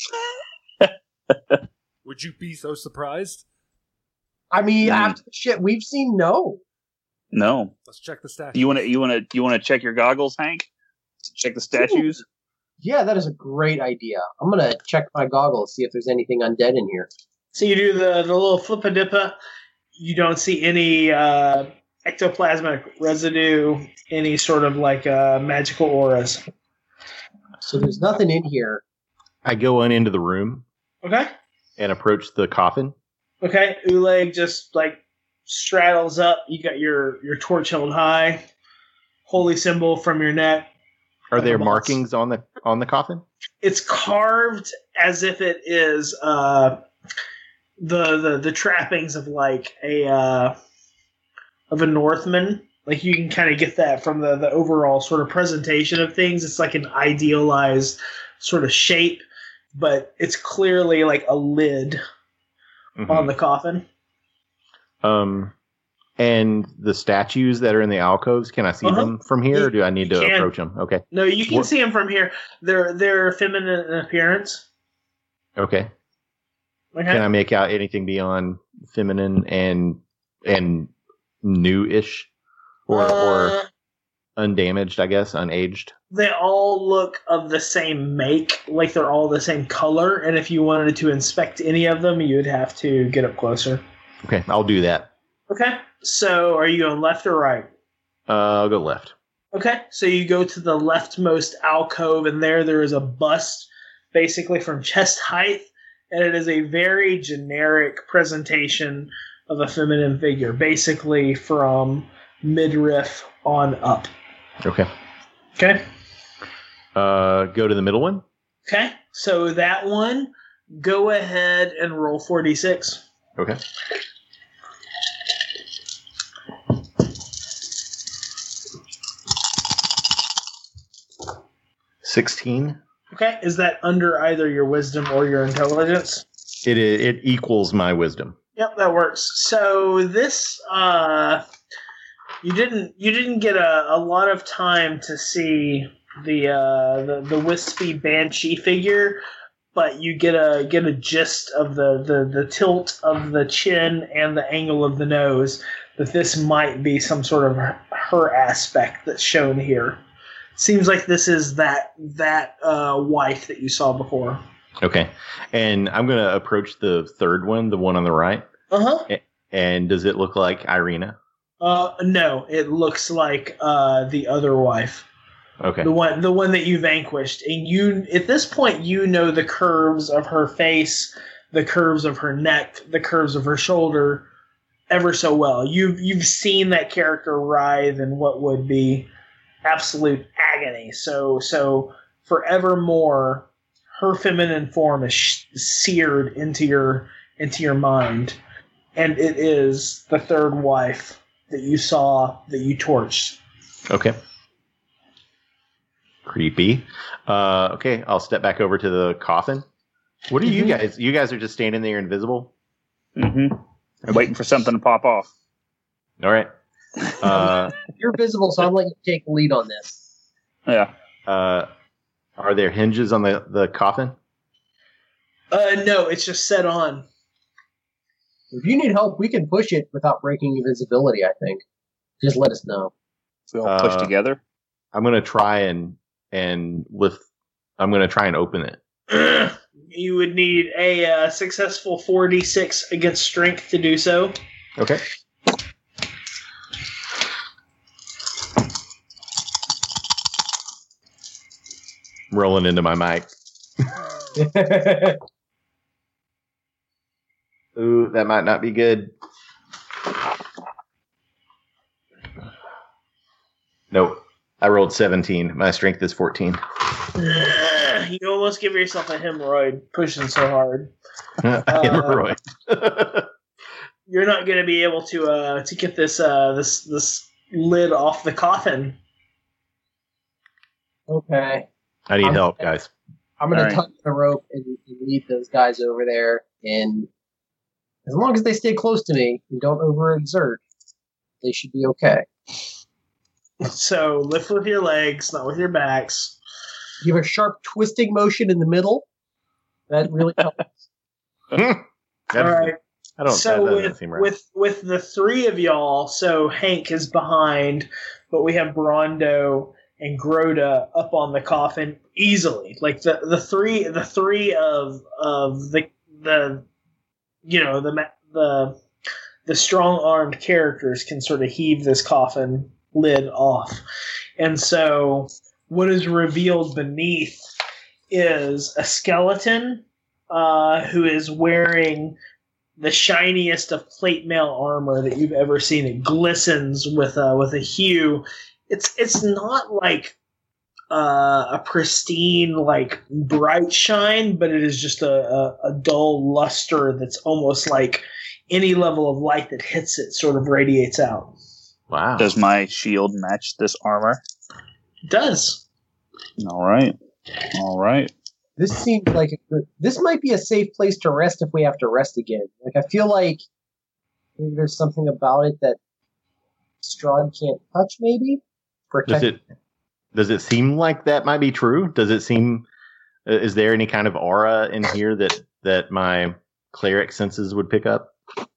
Would you be so surprised? I mean, Mm. after the shit we've seen, no. No. Let's check the statue. You want to check your goggles, Hank? Check the statues. Yeah, that is a great idea. I'm going to check my goggles, see if there's anything undead in here. So you do the little flippa-dippa. You don't see any ectoplasmic residue, any sort of like magical auras. So there's nothing in here. I go on into the room. Okay. and approach the coffin. Okay, Uleg just like straddles up. You got your torch held high, holy symbol from your neck. Are there markings on the coffin? It's carved as if it is the trappings of like a Northman. Like you can kind of get that from the overall sort of presentation of things. It's like an idealized sort of shape, but it's clearly like a lid on the coffin. And the statues that are in the alcoves, can I see them from here, or do I need to approach them? Okay. No, you can see them from here. They're feminine in appearance. Okay. Can I make out anything beyond feminine and new-ish, or undamaged? I guess unaged. They all look of the same make, like they're all the same color. And if you wanted to inspect any of them, you would have to get up closer. Okay, I'll do that. Okay, so are you going left or right? I'll go left. Okay, so you go to the leftmost alcove, and there is a bust, basically from chest height, and it is a very generic presentation of a feminine figure, basically from midriff on up. Okay. Okay. Go to the middle one. Okay, so that one, go ahead and roll 4d6. Okay. 16. Okay, is that under either your wisdom or your intelligence? It equals my wisdom. Yep, that works. So this, you didn't get a lot of time to see the wispy banshee figure, but you get a gist of the tilt of the chin and the angle of the nose, that this might be some sort of her aspect that's shown here. Seems like this is that wife that you saw before. Okay. And I'm going to approach the third one, the one on the right. Uh-huh. And does it look like Irina? No, it looks like the other wife. Okay. The one that you vanquished. And you, at this point, you know the curves of her face, the curves of her neck, the curves of her shoulder ever so well. You've seen that character writhe in what would be absolute agony. So forevermore, her feminine form is seared into your mind, and it is the third wife that you saw, that you torched. Okay. Creepy. Okay, I'll step back over to the coffin. What are you guys? You guys are just standing there invisible? Mm-hmm. I'm waiting for something to pop off. All right. You're visible, so I'm letting you take the lead on this. Yeah. Are there hinges on the coffin? No, it's just set on. If you need help, we can push it without breaking invisibility, I think. Just let us know. We all push together. I'm going to try and lift. I'm going to try and open it. You would need a successful 4d6 against strength to do so. Okay. Rolling into my mic. Ooh, that might not be good. Nope. I rolled 17. My strength is 14. You almost give yourself a hemorrhoid pushing so hard. Hemorrhoid. You're not going to be able to get this lid off the coffin. Okay. I need help, guys. I'm going to touch the rope and lead those guys over there. And as long as they stay close to me and don't overexert, they should be okay. So lift with your legs, not with your backs. Give a sharp twisting motion in the middle. That really helps. All right. I don't. So that doesn't seem right. with the three of y'all, so Hank is behind, but we have Brondo and Groda up on the coffin easily. Like the three of the strong-armed characters can sort of heave this coffin lid off. And so what is revealed beneath is a skeleton who is wearing the shiniest of plate mail armor that you've ever seen. It glistens with a hue. It's not like a pristine, like bright shine, but it is just a dull luster that's almost like any level of light that hits it sort of radiates out. Wow. Does my shield match this armor? It does. All right. This seems like this might be a safe place to rest if we have to rest again. Like, I feel like maybe there's something about it that Strahd can't touch, maybe? Does it seem like that might be true? Does it seem... is there any kind of aura in here that my cleric senses would pick up?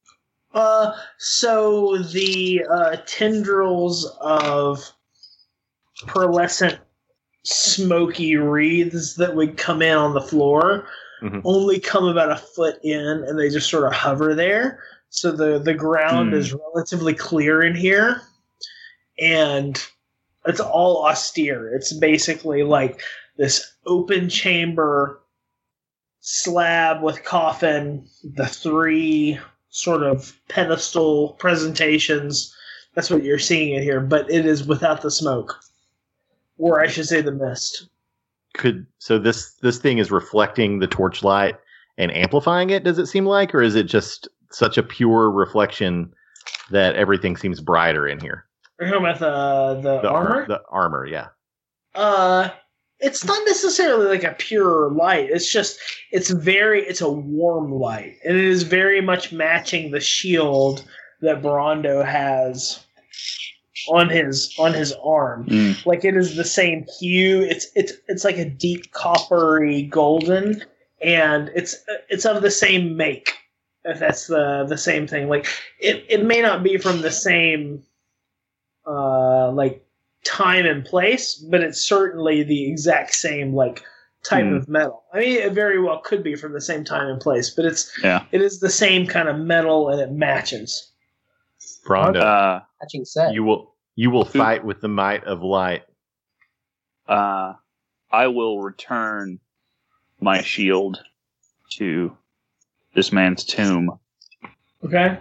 So the tendrils of pearlescent smoky wreaths that would come in on the floor only come about a foot in, and they just sort of hover there. So the ground is relatively clear in here, and it's all austere. It's basically like this open chamber slab with coffin, the three sort of pedestal presentations. That's what you're seeing in here, but it is without the smoke. Or I should say the mist. So this thing is reflecting the torchlight and amplifying it, does it seem like? Or is it just such a pure reflection that everything seems brighter in here? You're talking about the armor? The armor, yeah. It's not necessarily like a pure light. It's just, it's a warm light. And it is very much matching the shield that Brando has on his arm. Like, it is the same hue. It's like a deep coppery golden, and it's of the same make, if that's the same thing. Like, it may not be from the same like time and place, but it's certainly the exact same like type of metal. I mean, it very well could be from the same time and place, but it is the same kind of metal, and it matches. Brando, matching set. You will fight with the might of light. I will return my shield to this man's tomb. Okay.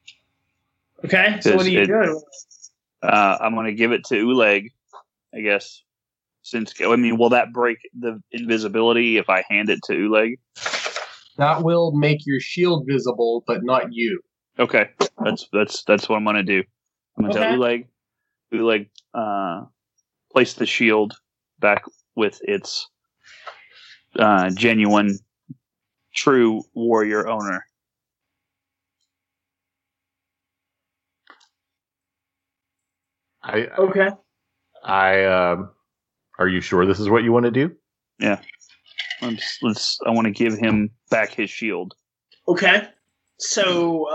So what are you doing? I'm going to give it to Uleg, I guess. Will that break the invisibility if I hand it to Uleg? That will make your shield visible, but not you. Okay, that's what I'm going to do. I'm going to tell Uleg, place the shield back with its genuine, true warrior owner. Are you sure this is what you want to do? Yeah. I want to give him back his shield. Okay. So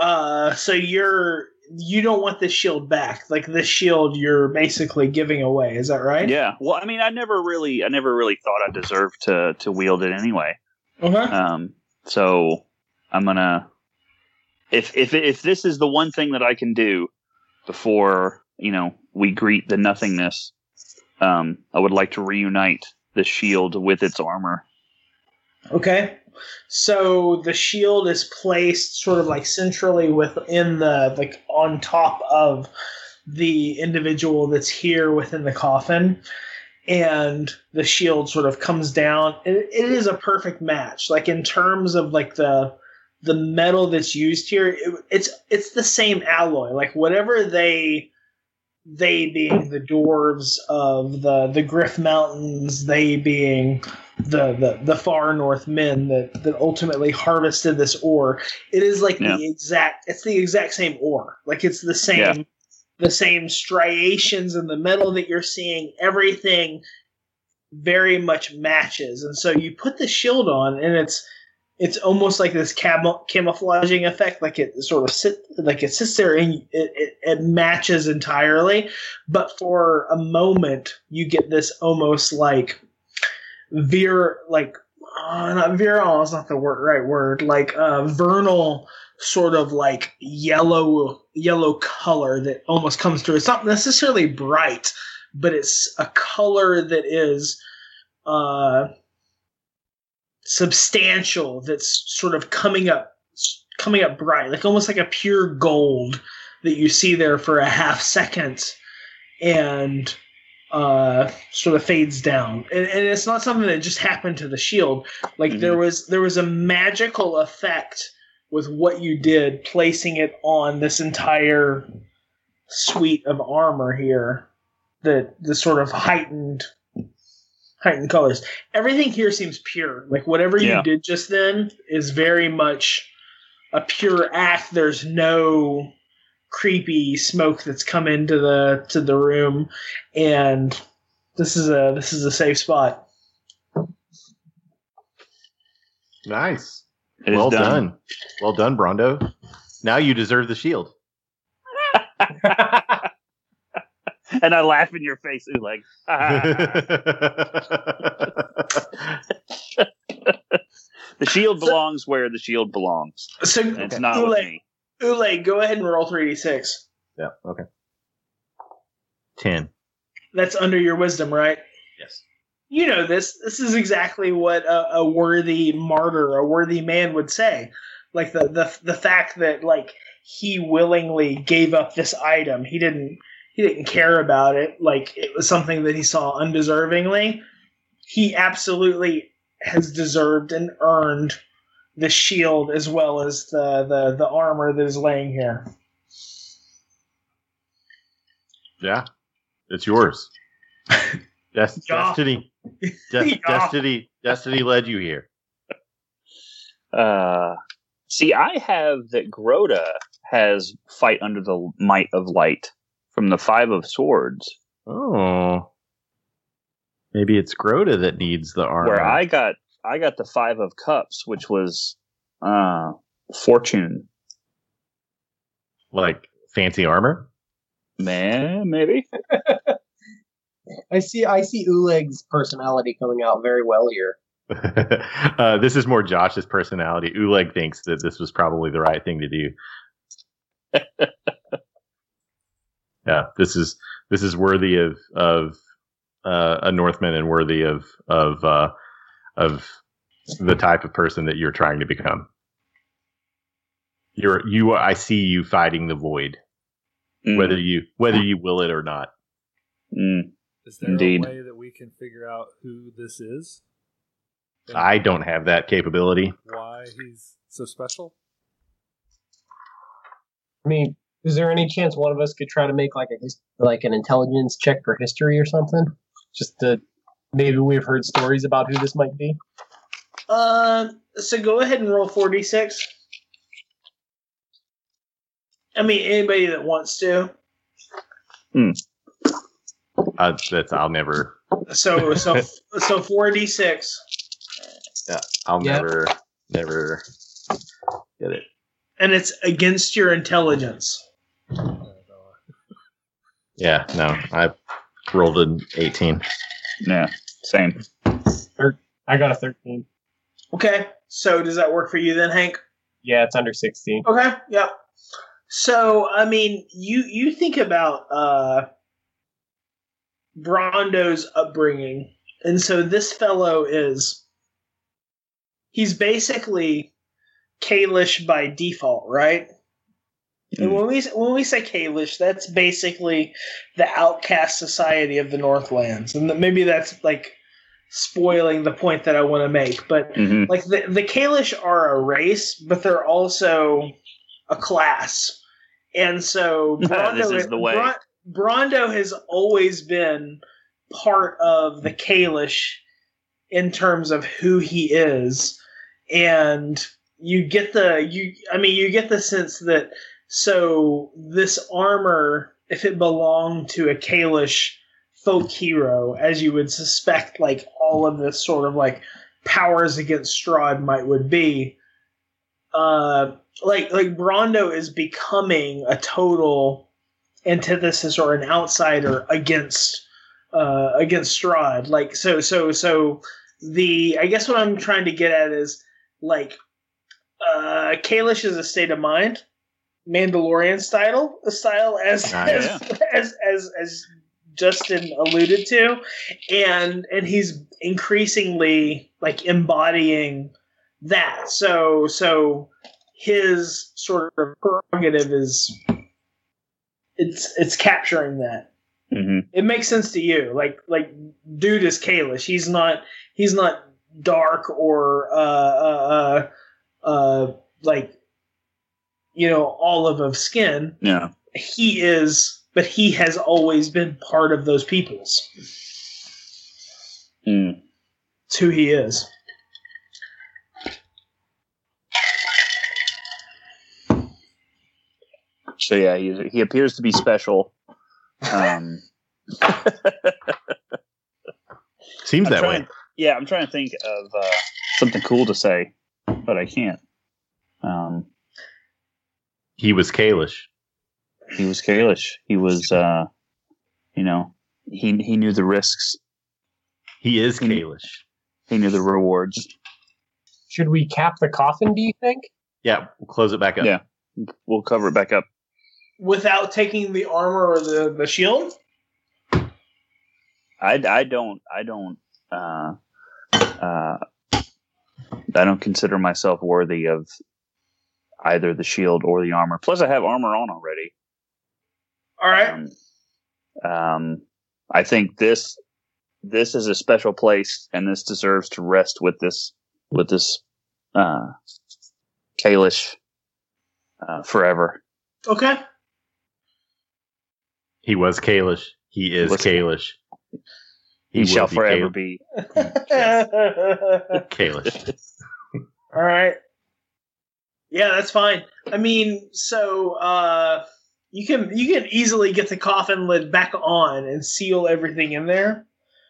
you don't want this shield back. Like, this shield you're basically giving away, is that right? Yeah. Well, I mean, I never really thought I deserved to wield it anyway. Okay. So I'm gonna, if this is the one thing that I can do before, we greet the nothingness, I would like to reunite the shield with its armor. Okay. So the shield is placed sort of like centrally within on top of the individual that's here within the coffin, and the shield sort of comes down. It is a perfect match. Like, in terms of like the metal that's used here, it's the same alloy. Like, whatever they being the dwarves of the Griff Mountains, they being the far north men that ultimately harvested this ore. It is like the exact same ore. Like, it's the same the same striations in the metal that you're seeing. Everything very much matches. And so you put the shield on, and it's almost like this camouflaging effect. Like, it sort of sits there, and it matches entirely. But for a moment, you get this almost like not virile is not the right word. Like, vernal sort of like yellow color that almost comes through. It's not necessarily bright, but it's a color that is substantial that's sort of coming up bright, like almost like a pure gold that you see there for a half second and sort of fades down. And it's not something that just happened to the shield. Like there was a magical effect with what you did, placing it on this entire suite of armor here, the sort of heightened colors. Everything here seems pure. Like whatever you did just then is very much a pure act. There's no creepy smoke that's come into the room, and this is a safe spot. Nice. Well done. Well done, Brondo. Now you deserve the shield. And I laugh in your face, Uleg. The shield belongs where the shield belongs. So it's not with me. Uleg, go ahead and roll 3d6. Yeah, okay. 10. That's under your wisdom, right? Yes. You know this. This is exactly what a worthy martyr, a worthy man would say. Like the fact that like he willingly gave up this item. He didn't care about it. Like it was something that he saw undeservingly. He absolutely has deserved and earned the shield as well as the armor that is laying here. Yeah, it's yours. Destiny. Destiny led you here. See, I have that Grota has fight under the might of light from the 5 of swords. Oh, maybe it's Grota that needs the armor. Where I got the 5 of cups, which was fortune. Like fancy armor? Man, maybe. I see Uleg's personality coming out very well here. This is more Josh's personality. Uleg thinks that this was probably the right thing to do. Yeah, this is worthy of a Northman and worthy of the type of person that you're trying to become. I see you fighting the void, whether you will it or not. Is there Indeed. a way that we can figure out who this is? I don't have that capability. Why he's so special? I mean, is there any chance one of us could try to make like an intelligence check for history or something? Just to maybe we've heard stories about who this might be. So go ahead and roll 4d6. I mean, anybody that wants to. I'll never. So 4d6. Yeah, I'll never get it. And it's against your intelligence. Yeah, no, I rolled an 18. Yeah, same. I got a 13. Okay, so does that work for you then, Hank? Yeah, it's under 16. Okay, yeah. So, I mean, you think about Brondo's upbringing, and so this fellow he's basically Kaelish by default, right? And when we say Kaelish, that's basically the outcast society of the Northlands, and maybe that's like spoiling the point that I want to make. But like the Kaelish are a race, but they're also a class, and so Brondo, this is the way. Brondo has always been part of the Kaelish in terms of who he is, and you get the sense that so this armor, if it belonged to a Kaelish folk hero, as you would suspect, like all of this sort of like powers against Strahd would be, like Brondo is becoming a total antithesis or an outsider against Strahd. Like so I guess what I'm trying to get at is like Kaelish is a state of mind, Mandalorian style as Justin alluded to, and he's increasingly like embodying that. So his sort of prerogative is it's capturing that. Mm-hmm. It makes sense to you. Like dude is Kalish. He's not dark or like, you know, olive of skin. Yeah. He is, but he has always been part of those peoples. Mm. It's who he is. So yeah, he appears to be special. Seems that way. Yeah, I'm trying to think of something cool to say, but I can't. He was Kalish. He was Kalish. He was, you know, he knew the risks. He is Kalish. He knew the rewards. Should we cap the coffin, do you think? Yeah, we'll close it back up. Yeah, we'll cover it back up. Without taking the armor or the shield? I don't consider myself worthy of either the shield or the armor. Plus, I have armor on already. All right. I think this is a special place, and this deserves to rest with this Kalish forever. Okay. He was Kalish. He is Kalish. He shall forever be Kalish. All right. Yeah, that's fine. I mean, so you can easily get the coffin lid back on and seal everything in there.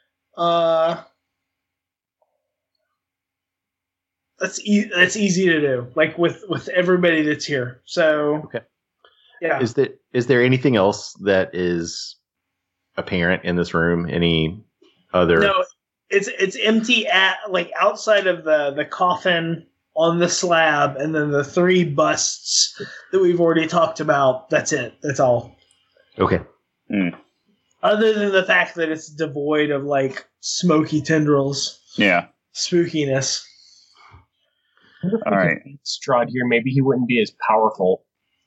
That's easy to do. Like with everybody that's here. So okay. Yeah. Is there anything else that is apparent in this room? Any other? No, it's empty outside of the coffin on the slab, and then the 3 busts that we've already talked about. That's it. That's all. Okay. Mm. Other than the fact that it's devoid of like smoky tendrils. Yeah. Spookiness. All right. Strahd here, maybe he wouldn't be as powerful.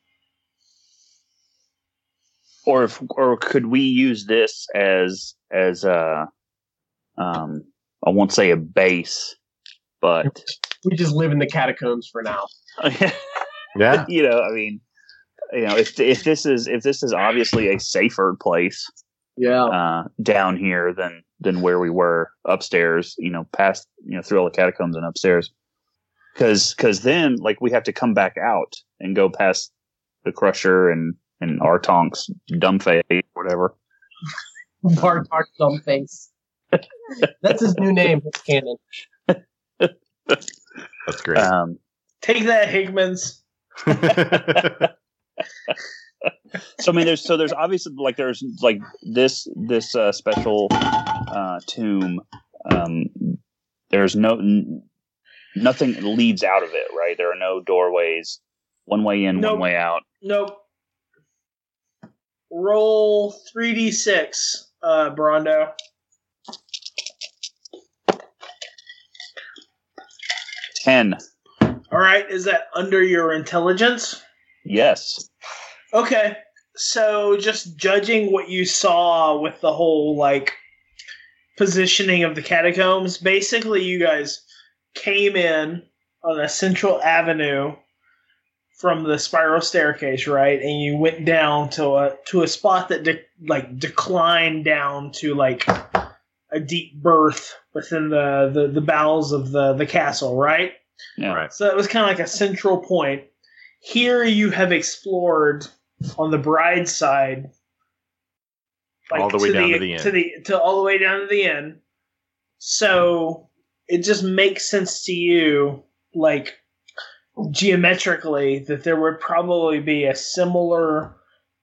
Or could we use this as I won't say a base, but we just live in the catacombs for now. Yeah. You know, I mean, you know, if this is obviously a safer place, down here than where we were upstairs, you know, past, you know, through all the catacombs and upstairs, because then like we have to come back out and go past the Crusher and Artonk's Dumbface, whatever. Artonk's Dumbface. That's his new name. It's canon. That's great. Take that, Higmans. So I mean, there's obviously like there's like this special tomb. There's nothing leads out of it, right? There are no doorways. One way in, one way out. Nope. Roll 3d6, Brondo. 10. All right, is that under your intelligence? Yes. Okay, so just judging what you saw with the whole like positioning of the catacombs, basically you guys came in on a central avenue from the spiral staircase, right? And you went down to a spot that declined down to like a deep berth within the bowels of the castle, right? Yeah. Right. So it was kind of like a central point. Here you have explored on the bride's side, like all the way down to the end. All the way down to the end. So it just makes sense to you, like geometrically, that there would probably be a similar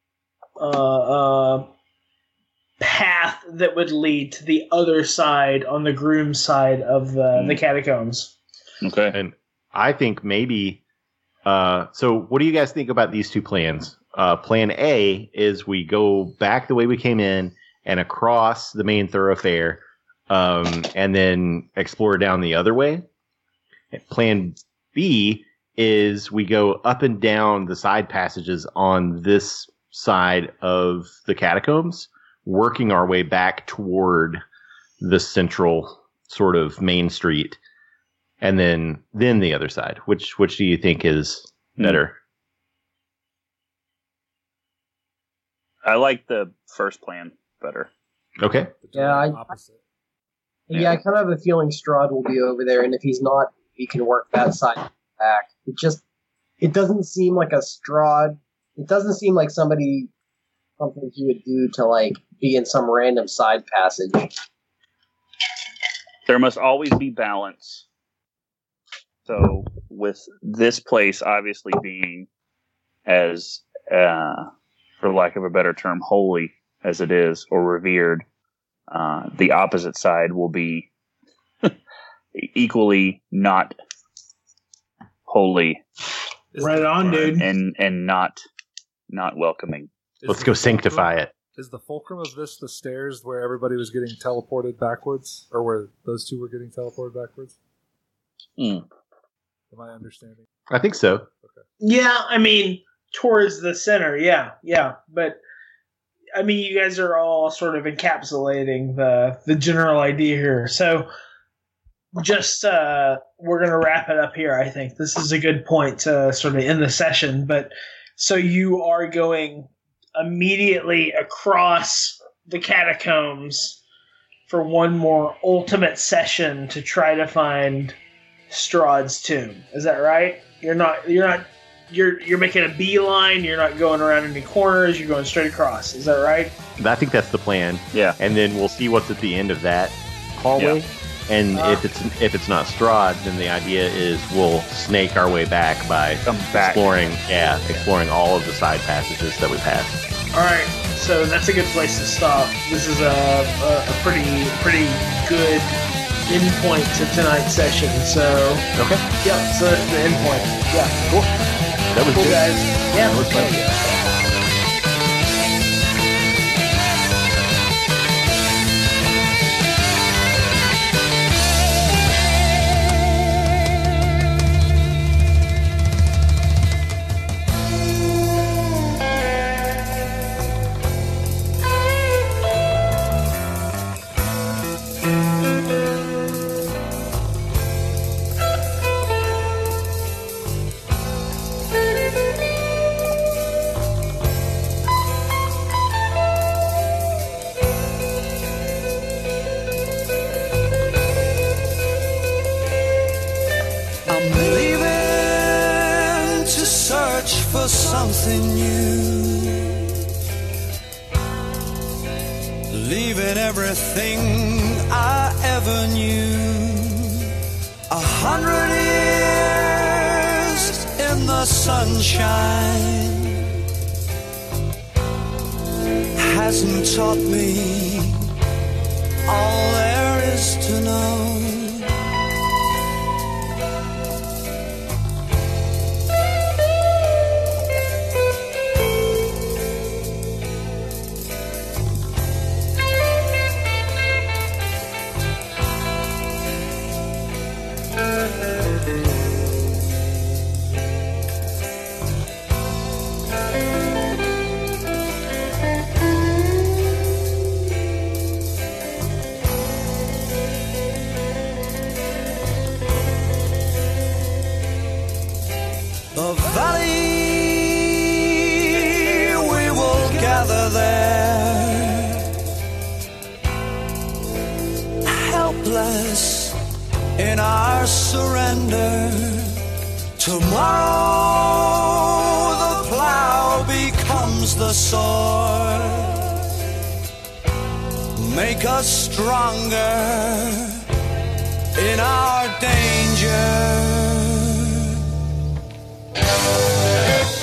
path that would lead to the other side on the groom side of the catacombs. Okay. And I think maybe. So, what do you guys think about these two plans? Plan A is we go back the way we came in, and across the main thoroughfare, and then explore down the other way. Plan B is we go up and down the side passages on this side of the catacombs, working our way back toward the central sort of main street, and then the other side. Which do you think is better? I like the first plan better. Okay. Yeah, I kind of have a feeling Strahd will be over there, and if he's not, we can work that side back. It doesn't seem like a Strahd. It doesn't seem like something he would do to like be in some random side passage. There must always be balance. So with this place obviously being as, for lack of a better term, holy as it is, or revered, the opposite side will be equally not holy. Right on, dude. And not welcoming. Let's go sanctify it. Is the fulcrum of this the stairs where everybody was getting teleported backwards? Or where those two were getting teleported backwards? Am I understanding? I think so. Okay. Yeah, I mean, towards the center, yeah. But, I mean, you guys are all sort of encapsulating the general idea here. So, just, we're going to wrap it up here, I think. This is a good point to sort of end the session. But, so you are going immediately across the catacombs for one more ultimate session to try to find Strahd's tomb. Is that right? You're making a beeline. You're not going around any corners. You're going straight across. Is that right? I think that's the plan. Yeah. And then we'll see what's at the end of that hallway. Yeah. And if it's not Strahd, then the idea is we'll snake our way back by exploring all of the side passages that we passed. All right. So that's a good place to stop. This is a pretty good endpoint to tonight's session. So Okay. yeah. So that's the endpoint. Yeah. Cool. That was Cool, good. guys. Yeah. That was fun. For something new, leaving everything I ever knew. 100 years in the sunshine hasn't taught me all there is to know. The valley, we will gather there, helpless in our surrender. Tomorrow the plow becomes the sword, make us stronger in our danger.